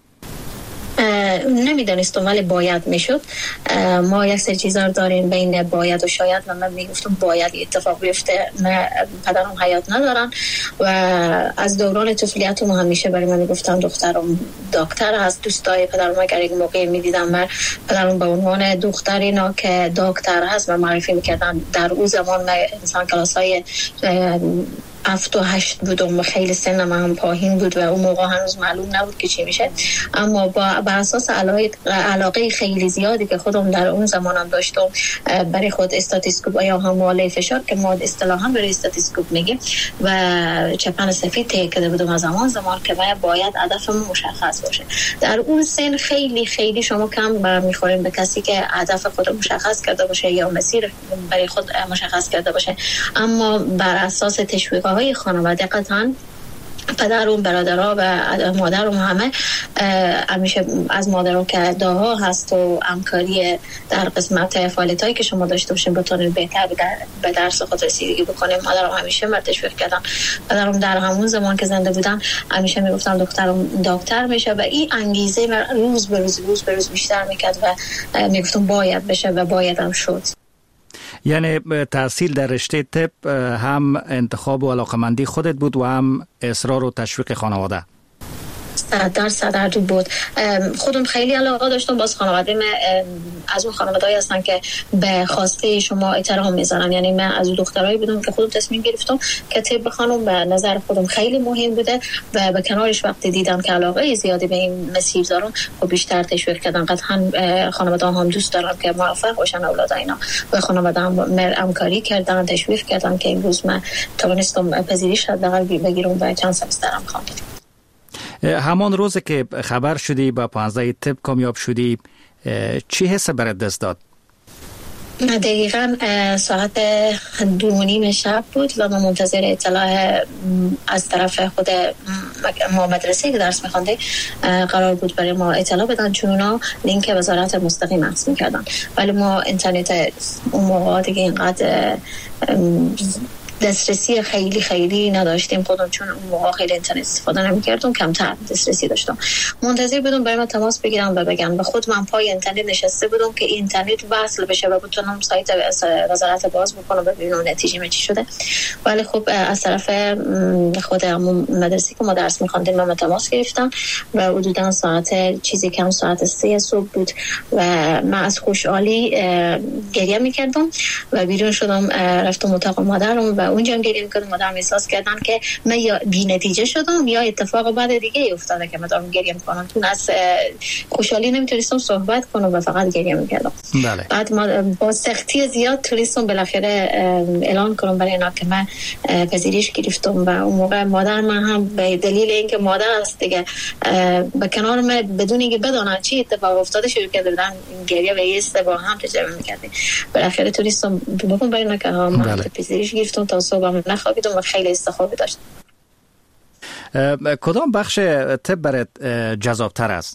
نمیدانستم ولی باید میشد. ما یک سری چیزا داریم بین باید و شاید و من میگفتم باید اتفاق بیفته. پدرم حیات ندارن و از دوران طفولیتم همیشه برای من میگفتن دخترم دکتر هست. دوستای پدرم اگر یک موقع میدیدم من پدرم به عنوان دختر اینا که دکتر هست و معرفی میکردن. در اون زمان من مثلا کلاسای 7 و 8 بودم، خیلی سنم هم پایین بود و اون موقع هنوز معلوم نبود که چی میشه، اما با اساس علاقه خیلی زیادی که خودم در اون زمانم داشتم برای خود استاتیسکوپ یا حمله فشار که ما اصطلاحا برای استاتیسکوپ میگیم و چپن سفید طی کرده بودم از زمان که باید هدفم مشخص باشه. در اون سن خیلی شما کم میخوریم به کسی که هدف خود مشخص کرده باشه یا مسیر برای خود مشخص کرده باشه، اما بر اساس تشویق‌های خانواده قطعاً پدرم، برادرها و مادرم همه همیشه از مادرم که داها هست و همکاری در قسمت فعالیتایی که شما داشته باشین بتونید بهتر به درس خود رسیدگی بکنیم. مادرم همیشه مرا تشویق کردن. پدرم در همون زمان که زنده بودن همیشه میگفتن دخترم دکتر میشه و این انگیزه من روز به روز بیشتر میکرد و میگفتم باید بشه و باید هم شد. یعنی تحصیل در رشته طب هم انتخاب و علاقمندی خودت بود و هم اصرار و تشویق خانواده؟ 100% عجیب بود. خودم خیلی علاقه داشتم. باز خانواده من از اون خانواده‌ای هستن که به خواسته شما احترام میذارن. یعنی من از دخترایی بودم که خودم تصمیم گرفتم که طب بخونم. به نظر خودم خیلی مهم بوده و به کنارش وقتی دیدم که علاقه زیادی به این مسیر دارم و بیشتر تشویق کردن. قطعا خانواده هم دوست دارن که موفق باشن اولاد اینا و خانواده هم همکاری کردن، تشویق کردن که امروز من توانستم پذیرش حداقل بگیرم و چند سمسترم خواندم. همان روز که خبر شدی با 15 طب کامیاب شدی، چی حس برات دست داد؟ دقیقاً ساعت 2:30 شب بود و ما منتظر اطلاع از طرف خود ما مدرسه که درس می‌خوانده قرار بود برای ما اطلاع بدن، چون اونا لینک وزارت مستقیم عکس می‌کردن. ولی ما اینترنت اون موقع دیگه اینقدر دسترسی خیلی نداشتیم خودم، چون اون موقع خیلی اینترنت استفاده نمی‌کردم، کمتر دسترسی داشتم. منتظر بودم برای من تماس بگیرم و بگم. به خود من پای اینترنت نشسته بودم که اینترنت وصل بشه و بتونم سایت وزارت باز بکنم و ببینم نتیجه چی شده. ولی خب از طرف خود مدرسه که ما درس می‌خواندیم من تماس گرفتم و حدوداً ساعت چیزی کم ساعت 3 صبح بود و من از خوشحالی گریه می‌کردم و بیرون شدم رفتم اتاق مادرم و اونجا هم گریه می‌کردم. مادرم احساس کردن که من یا بی نتیجه شدم یا اتفاق بعد دیگه افتاده که مادرم گریه می‌کنم. چون از خوشحالی نمیتونستم صحبت کنم و فقط گریه می‌کردم. بله. بعد ما با سختی زیاد تونستم بالاخره اعلان کنم برای اینا که من پذیرش گرفتم و اون موقع مادر من هم به دلیل اینکه مادر است دیگه به کنار من بدون اینکه بدونن چی اتفاق افتاده شروع کردن گریه و ایست با هم تجربه می‌کردیم. بالاخره تونستم بگم برای اینا که من پذیرش گرفتم. تا صبح نخوابیدم و خیلی استخوابی داشتم. کدام بخش طب برات جذاب‌تر است؟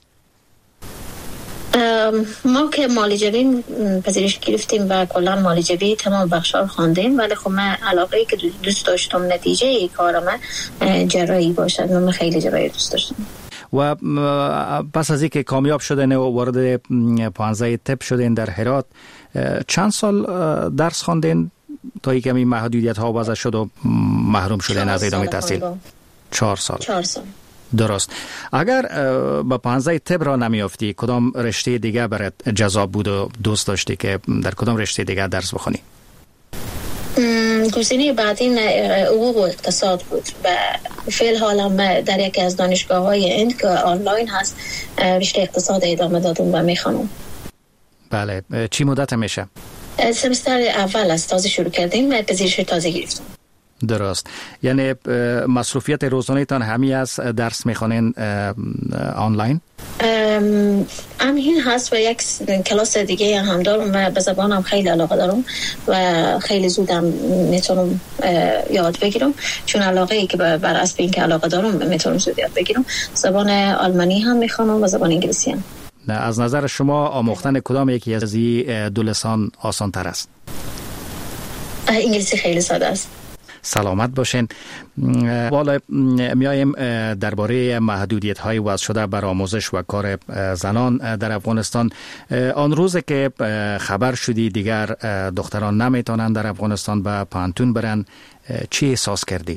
ما که معالجوی پذیرش گرفتیم و کلا معالجوی تمام بخش‌ها رو خواندیم، ولی خب من علاقه‌ای که دوست داشتم نتیجه کارم جراحی باشد. من خیلی جراحی دوست داشتم. و پس از اینکه کامیاب شدن و وارد 15 طب شدین در هرات، چند سال درس خواندین تا اینکه این محدودیت ها وضع شد و محروم شدن از ادامه تحصیل؟ 4 سال. 4 سال. درست. اگر با 15 طب را نمیافتی، کدام رشته دیگه برات جذاب بود و دوست داشتی که در کدام رشته دیگه درس بخونی؟ گزینه بعدی حقوق و اقتصاد بود و فعل حالا در یکی از دانشگاه‌های هند که آنلاین هست رشته اقتصاد ادامه دادم و میخوانم. بله. چی مدت میشه؟ سمستر اول از تازه شروع کردیم و پذیرش تازه گرفتم. درست. یعنی مصروفیت روزانه تان همی از درس میخوانین آنلاین؟ همین هست و یک کلاس دیگه هم دارم و به زبانم خیلی علاقه دارم و خیلی زودم میتونم یاد بگیرم، چون علاقه ای که بر اساس اینکه علاقه دارم میتونم زود یاد بگیرم. زبان آلمانی هم میخوانم و زبان انگلیسی هم. از نظر شما آموختن کدام یکی از این دو لسان آسان تر است؟ انگلیسی خیلی ساده است. سلامت باشین. والا میایم درباره محدودیت های وضع شده بر آموزش و کار زنان در افغانستان. آن روز که خبر شدی دیگر دختران نمیتونن در افغانستان به پانتون برن، چی احساس کردی؟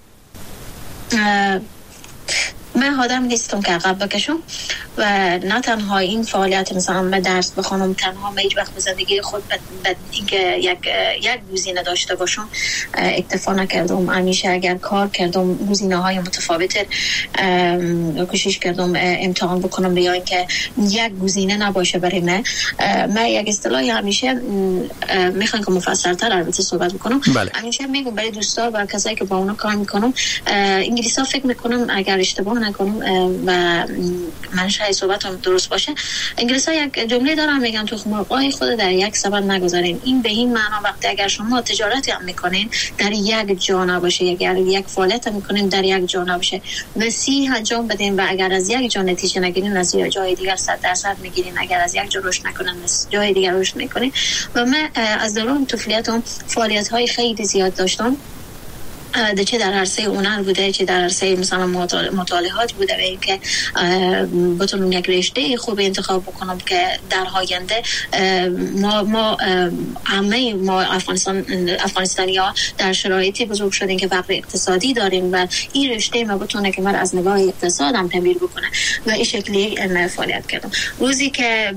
من آدم نیستم که عقب بکشم و نه تنها این فعالیت مثلا من درس بخونم، تنها من هیچ وقت به زندگی خود اینکه یک گزینه داشته باشم اکتفا نکردم. همیشه اگر کار کردم گزینه‌های متفاوت کوشش کردم امتحان بکنم یا اینکه یک گزینه نباشه برای من. من یک اصطلاحی همیشه میخوام که مفصل‌تر البته صحبت بکنم. همیشه میگم برای دوستا و کسایی که با اونا کار میکنم، انگلیسا فکر میکنم اگر اشتباه نکنم و من شاید صحبتم درست باشه، انگلیس‌ها یک جمله دارن میگن تو مرغای خود در یک سبد نگذارین. این به این معنا وقتی اگر شما تجارتی هم میکنین در یک جا نباشه، اگر یک فعالیت هم میکنین در یک جا نباشه، وسیع انجام بدین و اگر از یک جا نتیجه نگیرین از جای دیگر 100% میگیرین. اگر از یک جا رشد نکنن از جای دیگر رشد میکنین. و من از دوران طفولیتم فعالیت‌های خیلی زیاد داشتم چه در عرصه هنر بوده، چه در عرصه مثلا مطالعات بوده و اینکه بتونم یک رشته خوب انتخاب بکنم که در آینده ما همه ما افغانستانی‌ها در شرایطی بزرگ شدیم که فقر اقتصادی داریم و این رشته ما بتونه که من از نگاه اقتصاد هم تبدیل بکنه و این شکلی فعالیت کردم. روزی که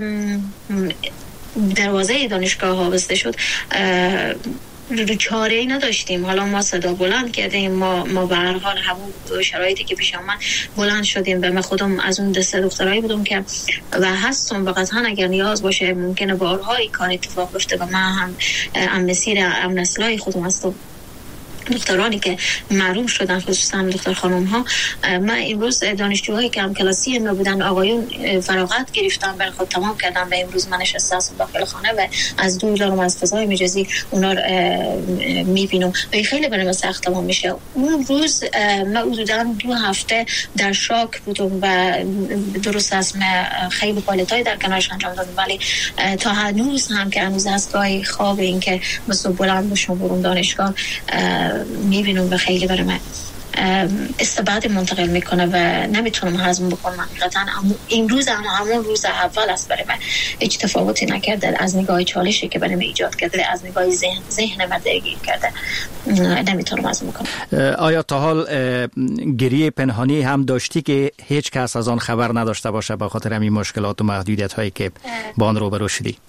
دروازه دانشگاه ها بسته شد چاره‌ای نداشتیم. حالا ما صدا بلند کردیم، ما به هر حال همون شرایطی که پیش آمد بلند شدیم و من خودم از اون دسته دخترایی بودم که و هستم و قطعا اگر نیاز باشه ممکنه بارهای کار اتفاق بیفته و من هم مسیر نسلای خودم هستم. دخترانی که محروم شدن خصوصا دختر خانم ها، من امروز دانشجوهایی که هم کلاسی ما بودن آقایون فراغت گرفتن برای خود تمام کردن و امروز من نشستم داخل خانه و از دور دارم از فضای مجازی اونا رو میبینم و خیلی برای من سخت تمام میشه. اون روز من حدودا 2 هفته در شاک بودم و درست است من خیلی فعالیتای در کنارش انجام دادم، ولی تا هنوز هم که هنوز هست گاهی خواب این که مثلا بلند بشم برم دانشگاه میبینم و خیلی برای من استبعاد منتقل میکنه و نمیتونم هضم بکنم حقیقتا. این روز همون روز اول است برای من، هیچ تفاوتی نکرده از نگاه چالشی که برای من ایجاد کرده، از نگاه ذهن من درگیر کرده، نمیتونم هضم بکنم. آیا تا حال گریه پنهانی هم داشتی که هیچ کس از آن خبر نداشته باشه به خاطر همین مشکلات و محدودیت هایی که با آن روبرو شدی؟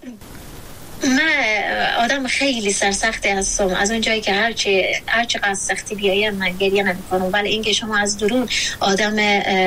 من آدم خیلی سرسختی هستم، از اون جایی که هر چقدر سختی بیاید من گریه نمی‌کنم، ولی اینکه شما از درون آدم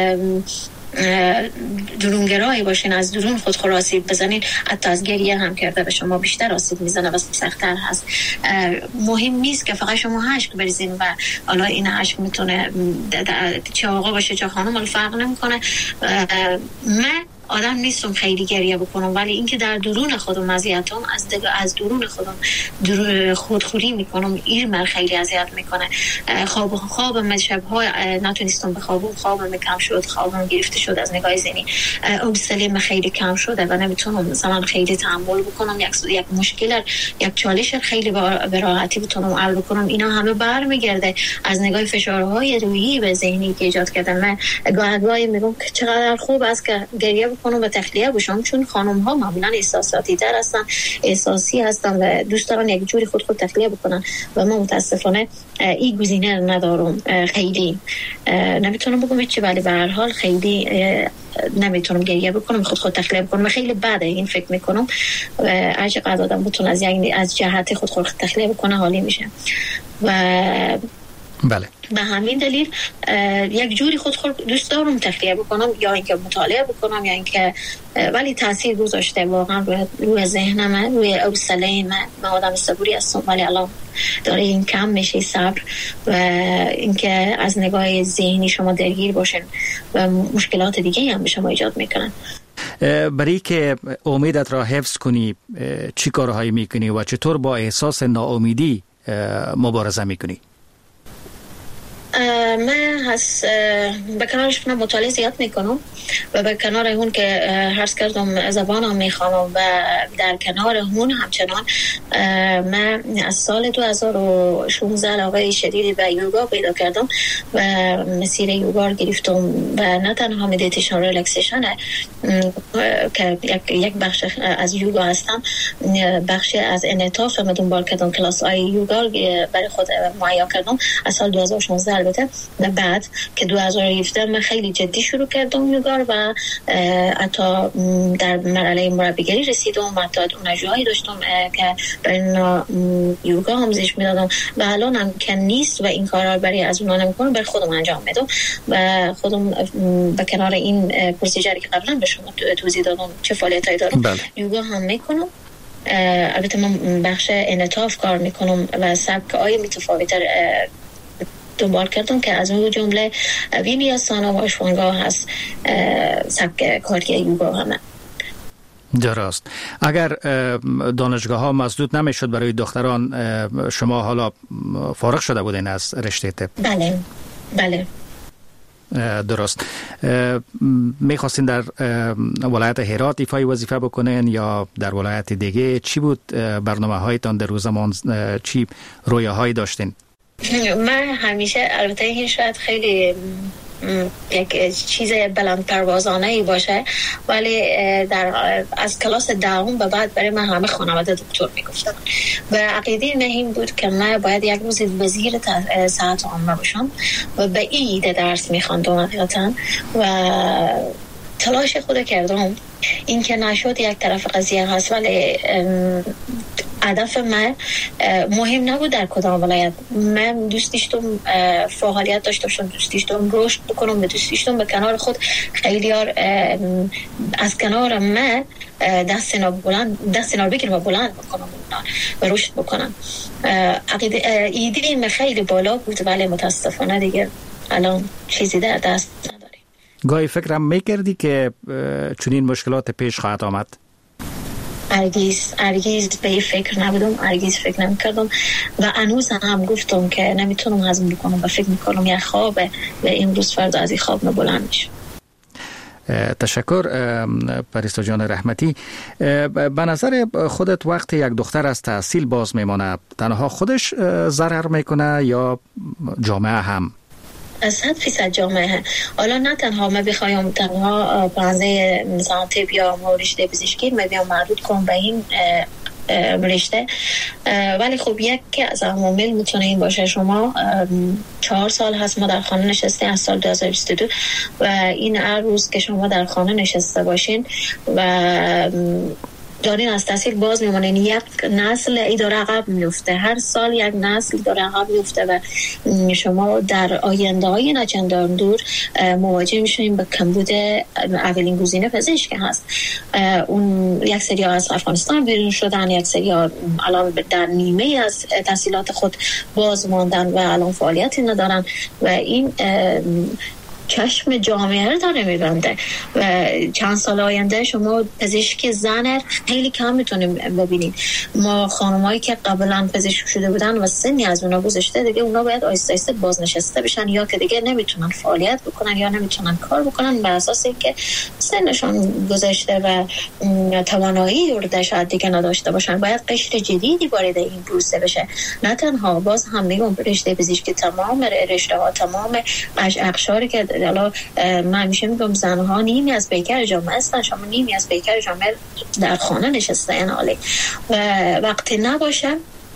درونگرایی باشین، از درون خود آسیب بزنین، حتی از گریه هم کرده به شما بیشتر آسیب میزنه و سخت‌تر هست. مهم نیست که فقط شما اشک بریزین و حالا این اشک میتونه چه آقا باشه چه خانم، حالا فرق نمیکنه. من آدم نیستم خیلی گریه بکنم، ولی اینکه در درون خودم اذیتم از درون خودم خودخوری میکنم، این من خیلی اذیت میکنه. خوابم شب‌ها نتونستم بخوابم، خوابم کم شد، خوابم گرفته شد از نگاه ذهنی، حوصله‌ام خیلی کم شده و نمیتونم مثلا خیلی تحمل بکنم یک مشکل، یک چالش خیلی به راحتی بتونم حل بکنم. اینا همه برمیگرده از نگاه فشارهای روحی و ذهنی که ایجاد کردم. من گاهی میگم که چقدر خوب است که گریه بکنم و تخلیه بشم، چون خانم ها معمولا احساساتی تر هستن، احساسی هستن و دوست دارن یک جوری خود تخلیه بکنن و من متاسفانه این گزینه رو ندارم. خیلی نمیتونم بگم چی، ولی به هر حال خیلی نمیتونم گریه بکنم، خود تخلیه بکنم و خیلی بده این فکر میکنم و هر چقدر آدم بتونه از جهت خود تخلیه بکنه حالی میشه و بله. به همین دلیل یک جوری خود دوست دارم تخلیه بکنم، یا اینکه مطالعه بکنم یا اینکه، ولی تاثیر گذاشته واقعا روی ذهن من، روی حوصله من آدم صبوری هستم ولی الان داره این کم میشه صبر و اینکه از نگاه ذهنی شما درگیر باشین و مشکلات دیگه هم به شما ایجاد میکنن. برای که امیدت را حفظ کنی چی کارهایی میکنی و چطور با احساس ناامیدی مبارزه میکنی؟ من به کنارش من مطالعه زیاد میکنم و به کنار اون که هرس کردم زبانم میخوانم و در کنار اون همچنان من از سال 2016 علاقه شدیدی به یوگا پیدا کردم و مسیر یوگا گرفتم و نه تنها مدیتیشن ریلکسیشن که یک بخش از یوگا هستم، بخش از انعطاف من دنبال کردم، کلاس های یوگا برای خود مهیا کردم از سال 2016 البته. و بعد که 2017 من خیلی جدی شروع کردم یوگا و حتی در مرحله مربیگری رسیدم و حتی اونجایی داشتم که برای یوگا آموزش میدادم و الان هم که نیست و این کارا برای از اونا نمیکنم، برای خودم انجام میدم و خودم به کنار این پروسیجری که قبلا به شما توضیح دادم چه فعالیتایی دارم یوگا هم میکنم. البته من بخش انعطاف کار میکنم و سبک های متفاوت‌تر دنبال کردم که از اون جمله وینیاسانا و اشوانگا هست، سبک کاری یوگا همه. درست. اگر دانشگاه ها مسدود نمیشد برای دختران، شما حالا فارغ شده بودین از رشته طب؟ بله بله. درست. میخواستین در ولایت هرات ایفای وظیفه بکنین یا در ولایت دیگه؟ چی بود برنامه هایتان در روز زمان؟ چی رویاهایی داشتین؟ من همیشه البته این شاید خیلی یک چیز بلند پروازانه ای باشه، ولی از کلاس دهم به بعد برای من همه خانواده دکتر میگفتن و عقیده من این بود که من باید یک روز وزیر صحت عامه باشم و به این ایده درس میخواندم حقیقتا و تلاش خود کردم. این که نشد یک طرف قضیه هست، ولی هدف من مهم نبود در کدام ولایت. من دوست داشتم فعالیت داشته باشم، دوست داشتم رشد بکنم، دوست داشتم به کنار خود خیلی از کنار من دست اینا بگیرم و بلند بکنم و رشد بکنم. ایده من خیلی بالا بود، ولی متاسفانه دیگه الان چیزی در دست نداریم. گاهی فکرم میکردی که چنین مشکلات پیش خواهد آمد؟ هرگز به این فکر نبودم، هرگز فکر نمی‌کردم و هنوز هم گفتم که نمیتونم هضم بکنم و فکر میکنم یک خوابه و امروز فردا از این خواب بلند میشم. تشکر پریسا جان رحمتی. به نظر خودت وقتی یک دختر از تحصیل باز میمانه تنها خودش ضرر میکنه یا جامعه هم؟ 100% جامعه. حالا نه تنها ما بخوایم تنها پرونده مثلا طب یا رشته پزشکی ما بیام محدود کنم به این رشته، ولی خب یکی از عوامل میتونه این باشه. شما 4 سال هست ما در خانه نشستیم از سال 2022 و این هر روز که شما در خانه نشسته باشین و دارین از تحصیل باز میمونین، یک نسل ای داره عقب میفته، هر سال یک نسل داره عقب میفته و شما در آینده های نچندان دور مواجه میشین به کمبود اولین گزینه پزشک هست. اون یک سری از افغانستان بیرون شدن، یک سری الان در نیمه از تحصیلات خود باز ماندن و الان فعالیتی ندارن و این چشم جامعه رو داره میبنده و چند سال آینده شما پزشک زن خیلی کم میتونیم ببینید. ما خانمایی که قبلا پزشک شده بودن و سنی از اونا گذشته دیگه اونا باید آیسته آیسته بازنشسته بشن یا که دیگه نمیتونن فعالیت بکنن یا نمیتونن کار بکنن به اساس اینکه سنشون گذشته و توانایی ارده شاید دیگه نداشته باشن. باید قشر جدیدی وارد این پروسه بشه. نه تنها باز هم میگم رشته پزشکی تمام رشته ها تمام اقشاری که حالا من همیشه میگم زنها نیمی از پیکر جامعه هستن، شما نیمی از پیکر جامعه در خانه نشسته این حالی و وقتی نباشه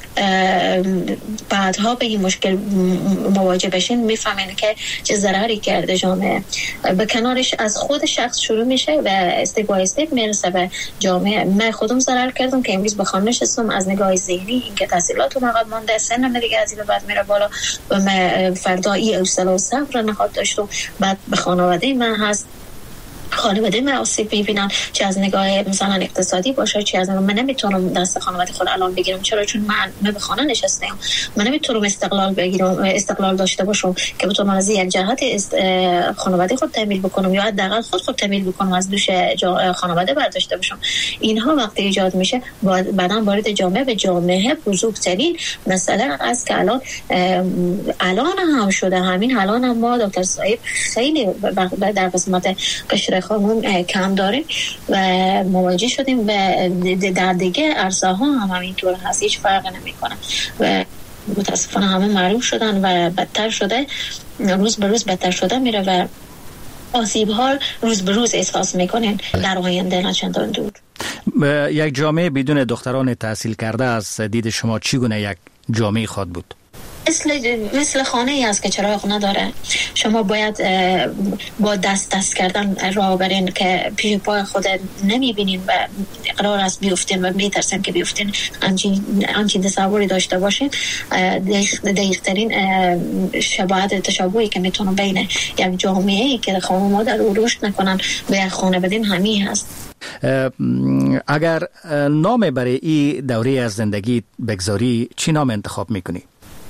بعدها به این مشکل مواجه بشین میفهمین که چه ضرری کرده جامعه. به کنارش از خود شخص شروع میشه و استپ بای استپ میرسه به جامعه. من خودم ضرر کردم که امروز به خانه نشستم از نگاه ذهنی اینکه تحصیلاتم عقب مونده، سنم دیگه از این بعد میره بالا و من فردا این حوصله و صبر نخواهد داشتم. بعد به خانواده من هست، خانواده من آسیب میبینن، چه از نگاه مثلا اقتصادی باشه چه از نگاه من نمیتونم دست خانواده خود الان بگیرم. چرا؟ چون من به خانه نشستم، من نمیتونم استقلال بگیرم، استقلال داشته باشم که بتونم از یک جهت خانواده خود تامین بکنم یا حداقل خود تامین بکنم، از دوش خانواده برداشته باشم. اینها وقتی ایجاد میشه بعداً وارد جامعه به جامعه بزرگترین مسئله است که الان هم شده. همین الان هم ما دکتر صاحب خیلی در قسمت قشر خانم کم داریم و مواجه شدیم و در دیگه عرصه ها هم همینطور هست، هیچ فرق نمیکنه و متاسفانه همه معروف شدن و بدتر شده، روز به روز بدتر شده میره و آسیب ها روز به روز احساس میکنین در آینده نه چندان دور. یک جامعه بدون دختران تحصیل کرده از دید شما چگونه یک جامعه خواهد بود؟ مثل خانه ای است که چراغ نداره. شما باید با دست کردن راه برین که پیش پای خود نمیبینین و قرار است بیفتین و میترسن که بیفتین. همچین تصوری داشته باشین. دقیق‌ترین تشابهی که میتونه بین یک جامعه ای که خانم‌ها در او رشد نکنن به یک خانه بدین همین هست. اگر نام برای این دوره از زندگی بگذاری چی نام انتخاب میکنی؟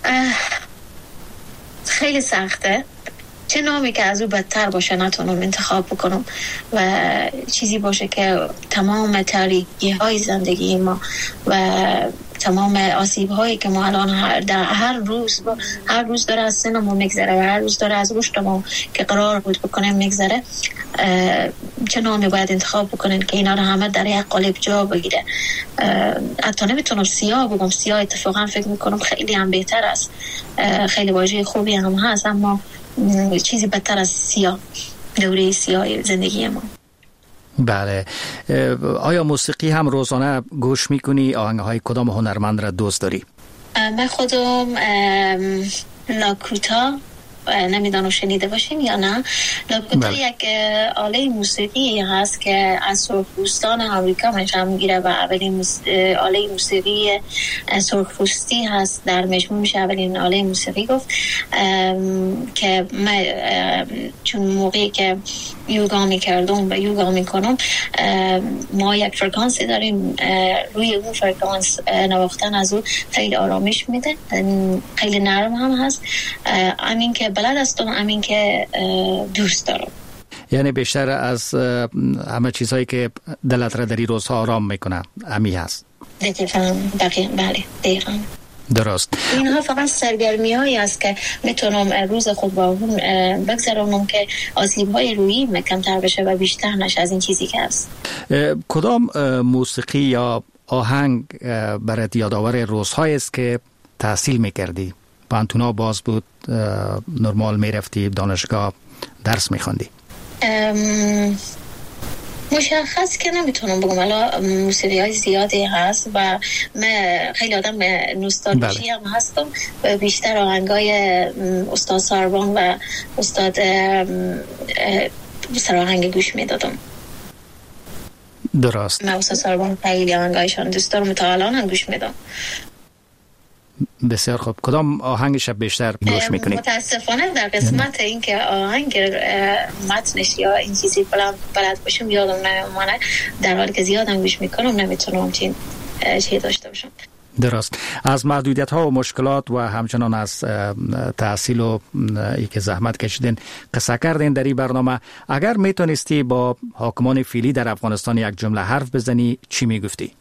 خیلی سخته. چه نامی که از او بدتر باشه نتونم انتخاب بکنم و چیزی باشه که تمام تاریکی های زندگی ما و تمام آسیب هایی که ما الان هر روز داره از سن ما میگذره و هر روز داره از رشد ما که قرار بود بکنه میگذره، چه نامی باید انتخاب بکنین که اینا رو همه در یک قالب جا بگیره. حتی نمیتونم سیاه بگم، سیاه اتفاقا فکر میکنم خیلی هم بهتر است، خیلی واژه خوبی هم هست، اما چیزی بدتر از سیاه، دوره سیاه زندگی ما. بله. آیا موسیقی هم روزانه گوش میکنی؟ آهنگهای کدام هنرمند را دوست داری؟ من خودم لاکوتا، نمیدانم شنیده باشین یا نه. لاکوتا یک آله موسیقی هست که از سرخپوستان آمریکا منشأ میگیره و اولین آله موسیقی سرخپوستی هست، در مجموع میشه اولین آله موسیقی گفت. که من چون موقعی که یوگا میکردم و یوگا میکنم، ما یک فرکانسی داریم، روی اون فرکانس نواختن از اون خیلی آرامش میده، خیلی نرم هم هست، همین که بلد هستم، همین که دوست دارم. یعنی بیشتر از همه چیزهایی که دلت را در این روزها آرام میکنه همی هست؟ بله دقیقا. درست. اینها فقط سرگرمی هایی است که میتونم روز خود با اون بگذرانم که آسیب های روحی کمتر بشه و بیشتر نشه از این چیزی که هست. کدام موسیقی یا آهنگ برات یادآور روزهایی است که تحصیل میکردی؟ پانتونا باز بود، نرمال میرفتی دانشگاه درس میخوندی؟ مشخص که نمیتونم بگم، الان موسیقی های زیادی هست و من خیلی آدم نوستالژی هم هستم و بیشتر آهنگای استاد ساربان و استاد سراهنگ گوش میدادم. درست. من استاد ساربان خیلی آهنگایشان دوست دارم، تا الان هم گوش میدم. بسیار خوب. کدام آهنگش بیشتر گوش میکنید؟ متاسفانه در قسمت این که آهنگ متنش یا این چیزی بلد باشم یادم نمیمونه، در حالی که زیادم گوش میکنم نمیتونم چی داشته باشم. درست. از محدودیت ها و مشکلات و همچنان از تحصیل و ای که زحمت کشیدین قصه کردین در این برنامه. اگر میتونستی با حاکمان فعلی در افغانستان یک جمله حرف بزنی چی میگفتی؟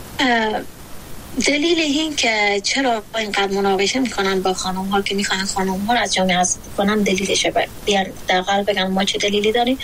دلیل این که چرا اینقدر مناقشه میکنن با خانم ها که میخوان خانم ها رو از جامعه حذف کنن، دلیلشه بیان در قلب بگن ما چه دلیلی داریم.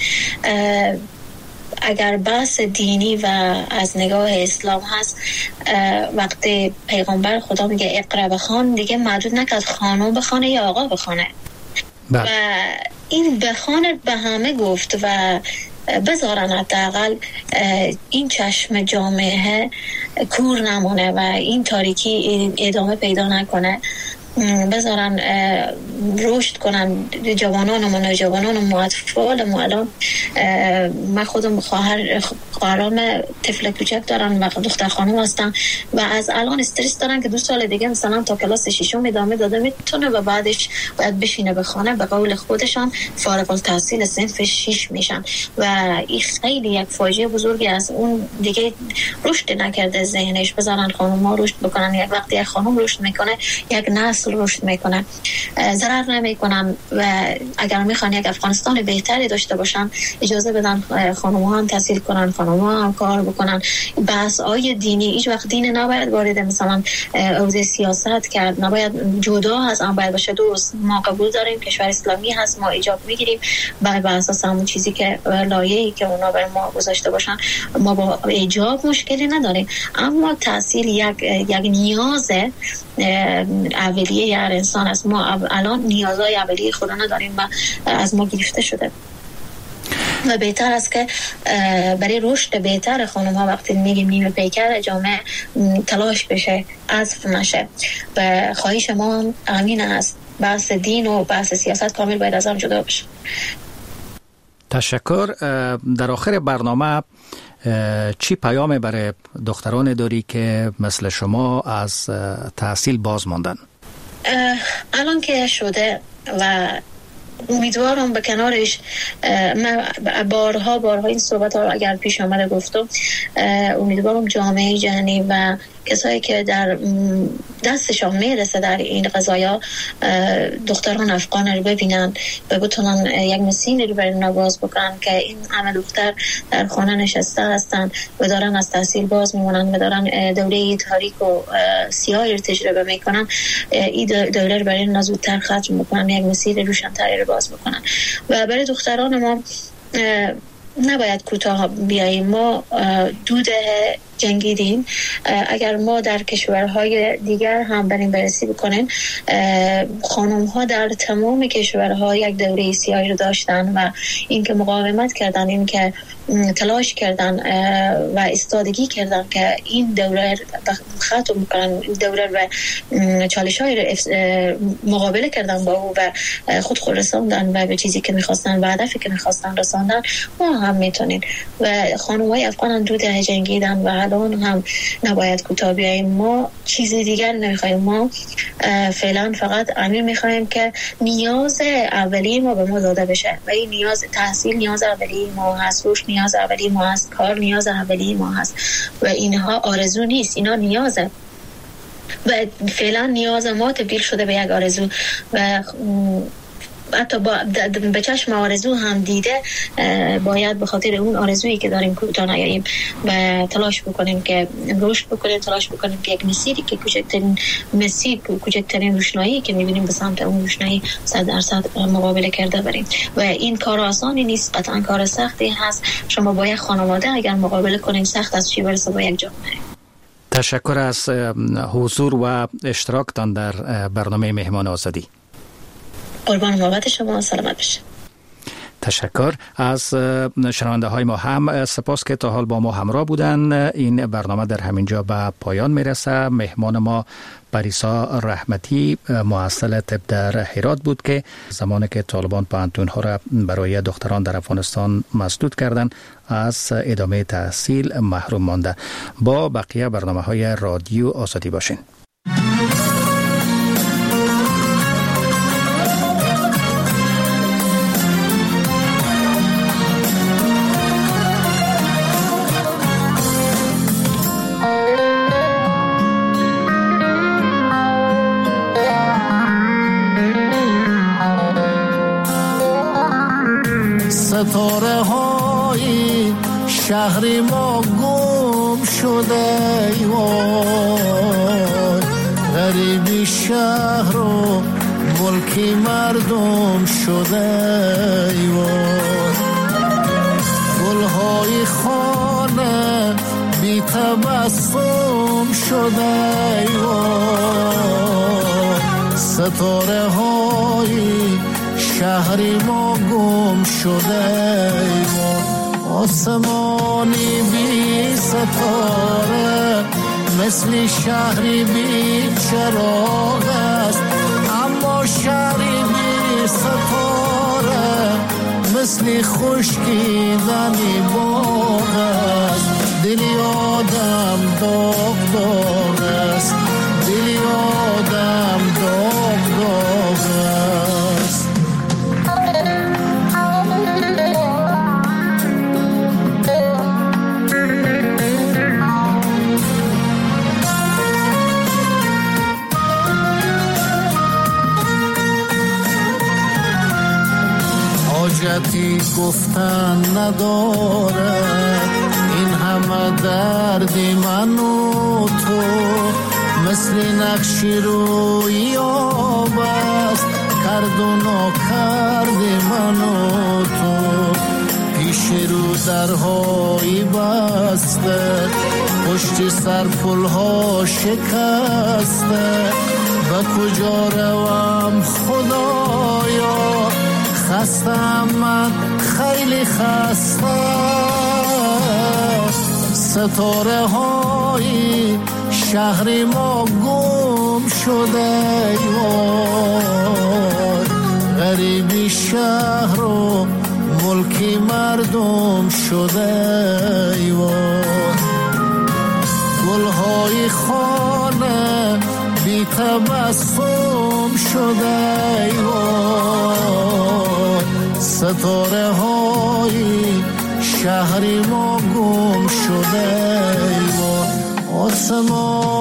اگر بحث دینی و از نگاه اسلام هست، وقتی پیغمبر خدا میگه اقرا بخوان، دیگه محدود نکرد خانم بخونه یا آقا بخونه و این بخونه به همه گفت و بذارن حداقل این چشم جامعه کور نمونه و این تاریکی ادامه پیدا نکنه، بذارن رشد کنن جوانان و نوجوانان و اطفال ما. الان من خودم خواهرام طفل کوچک دارن و دختر خانم هستن و از الان استرس دارن که 2 سال دیگه مثلا تا کلاس 6 ادامه داده میتونه و بعدش باید بشینه بخونه. به قول خودشان فارغ التحصیل صنف 6 میشن و این خیلی یک فاجعه بزرگی است. اون دیگه رشد نکرده ذهنش. بذارن خانم ها رشد بکنن. یک وقتی یک خانم رشد میکنه یک نسل رشد میکنه، ضرر نمیکنن و اگر میخوان یک افغانستان بهتری داشته باشن اجازه بدن خانم ها هم تحصیل کنن، خانم ها هم کار بکنن. بحث های دینی هیچ وقت دین نباید وارد مثلا حوزه سیاست کرد، نباید جدا از آن باید باشه. درست ما قبول داریم کشور اسلامی هست، ما ایجاب میگیریم بر اساس همون چیزی که لایه‌ای که اونا بر ما گذاشته باشن، ما با ایجاب مشکلی نداریم. اما تحصیل یک نیاز اولیه هر انسان است. ما الان نیازهای اولیه خدا نداریم و از ما گرفته شده و بهتر است که برای رشد بهتر خانم ها وقتی میگیم نیمه پیکر جامعه تلاش بشه، حذف نشه و خواهش ما هم همین است. بحث دین و بحث سیاست کامل باید از هم جدا بشه. تشکر. در آخر برنامه چی پیام برای دختران داری که مثل شما از تحصیل باز ماندن؟ الان که شده و امیدوارم به کنارش من بارها این صحبت ها اگر پیش آمده گفتم، امیدوارم جامعه جهانی و کسایی که در دستشان میرسه در این قضایا دختران افغان رو ببینن و بتونن یک مسیری رو برای نواز بکنن که این همه دختر در خانه نشسته هستن و دارن از تحصیل باز میمونن و دارن دوره تاریک و سیاهی رو تجربه میکنن، این دوره رو برای اینا زودتر ختم بکنن، یک مسیر روشن‌تری رو باز بکنن. و برای دختران ما نباید کوتاه بیاییم. ما 2 دهه جنگیدیم. اگر ما در کشورهای دیگر هم بریم بررسی بکنیم، خانم ها در تمام کشورها یک دوره سیاهی رو داشتن و این که مقاومت کردن، این که تلاش کردن و استادگی کردن که این دوره ختم کنن، این دوره و چالش‌های رو مقابله کردن با او و خود رساندن و به چیزی که می‌خواستن و هدفی که می‌خواستن رساندن. ما هم میتونیم و خانم‌های افغان هم 2 دهه جنگیدن و الان هم نباید کوتاه بیاییم. ما چیزی دیگر نمی‌خوایم. ما فعلا فقط امیر می‌خوایم که نیاز اولیه ما به ما داده بشه و این نیاز تحصیل نیاز اولیه ما هست، روش نیاز اولیه ما هست، کار نیاز اولیه ما هست و اینها آرزو نیست، اینا نیازه و فعلا نیاز ما تبدیل شده به یک آرزو و حتی به چشم آرزو هم دیده باید به خاطر اون آرزویی که داریم کوتاه نیاییم و تلاش بکنیم که رشد بکنیم، تلاش بکنیم که یک مسیری که کوچکترین روشنایی که میبینیم به سمت اون روشنایی 100% مقابله کرده بریم و این کار آسانی نیست، قطعا کار سختی هست. شما با یک خانواده اگر مقابله کنیم سخت از چی برسه با یک جامعه. تشکر از حضور و اشتراکتان در برنامه مهمان آزادی. قربان محبت شما، سلامت بشه. تشکر از شنونده های ما هم سپاس که تا حال با ما همراه بودن. این برنامه در همینجا به پایان میرسه. مهمان ما پریسا رحمتی محصل طب در هرات بود که زمانی که طالبان پوهنتون‌ها را برای دختران در افغانستان مسدود کردند از ادامه تحصیل محروم مانده. با بقیه برنامه‌های رادیو آزادی باشین. ستاره های شهر ما گم شده وای، غریبی شهر و ملکی مردم شده وای، گلهای خانه بی تبسم شده وای، ستاره های شهری ما گم شده آسمانی بی ستاره مثل شهری بی چراغ است، اما شهری بی ستاره مثل خشکیدنی باغ است. دلی آدم داغ داغ است، دلی آدم داغ داغ است. حاجتی گفتن ندارد این همه درد من و تو، مثل نقشی روی آب است کرد و ناکرد من و تو. پیش رو درهای بسته پشت سر پلها شکسته، به کجا روم خدایا خستم من خیلی خسته. ستاره های شهر ما گم شده وای، غریبی شهر و ملکی مردم شده وای، گلهای خانه بی تبسم شده وای، ستاره های شهری ما گم شده وای، آسمان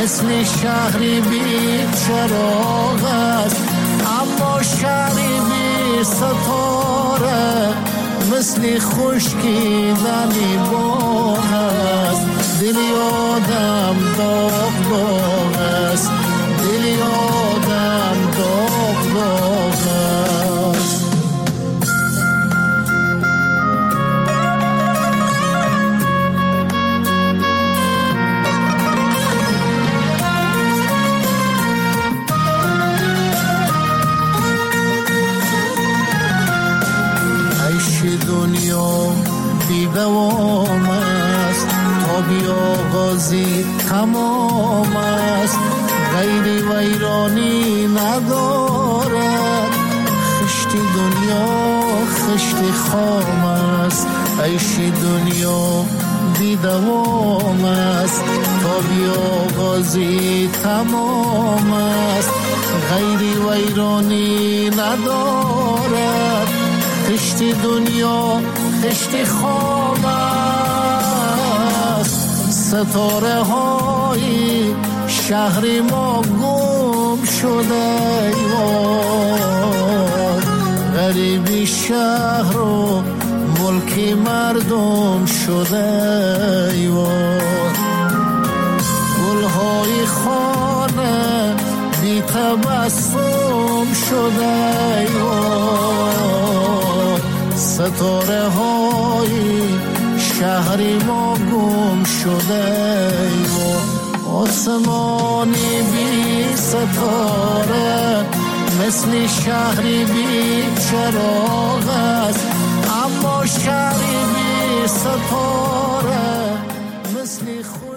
مثل شهری بی چراغ است، اما شهری بی ستاره مثل خشکیدنی باغ است. دلی آدم داغ داغ است، دلی آدم داغ داغ است. دنیا بی دوام است، تا بی آغازی تمام است. غیری ویرانی ندارد، خشتی دنیا خشتی خام است. عیش دنیا بی دوام است، تا بی آغازی تمام است. غیری ویرانی ندارد، خشتی دنیا خشتی خام است. ستاره های شهر ما گم شده ایوان، غریبی شهر و ملک مردم شده ایوان. گلهای خانه بی تبسم شده ایوان. ستاره های شهر ما گم شده ایوان. آسمانی بی ستاره مثل شهری بی چراغ است، اما شهری بی ستاره مثل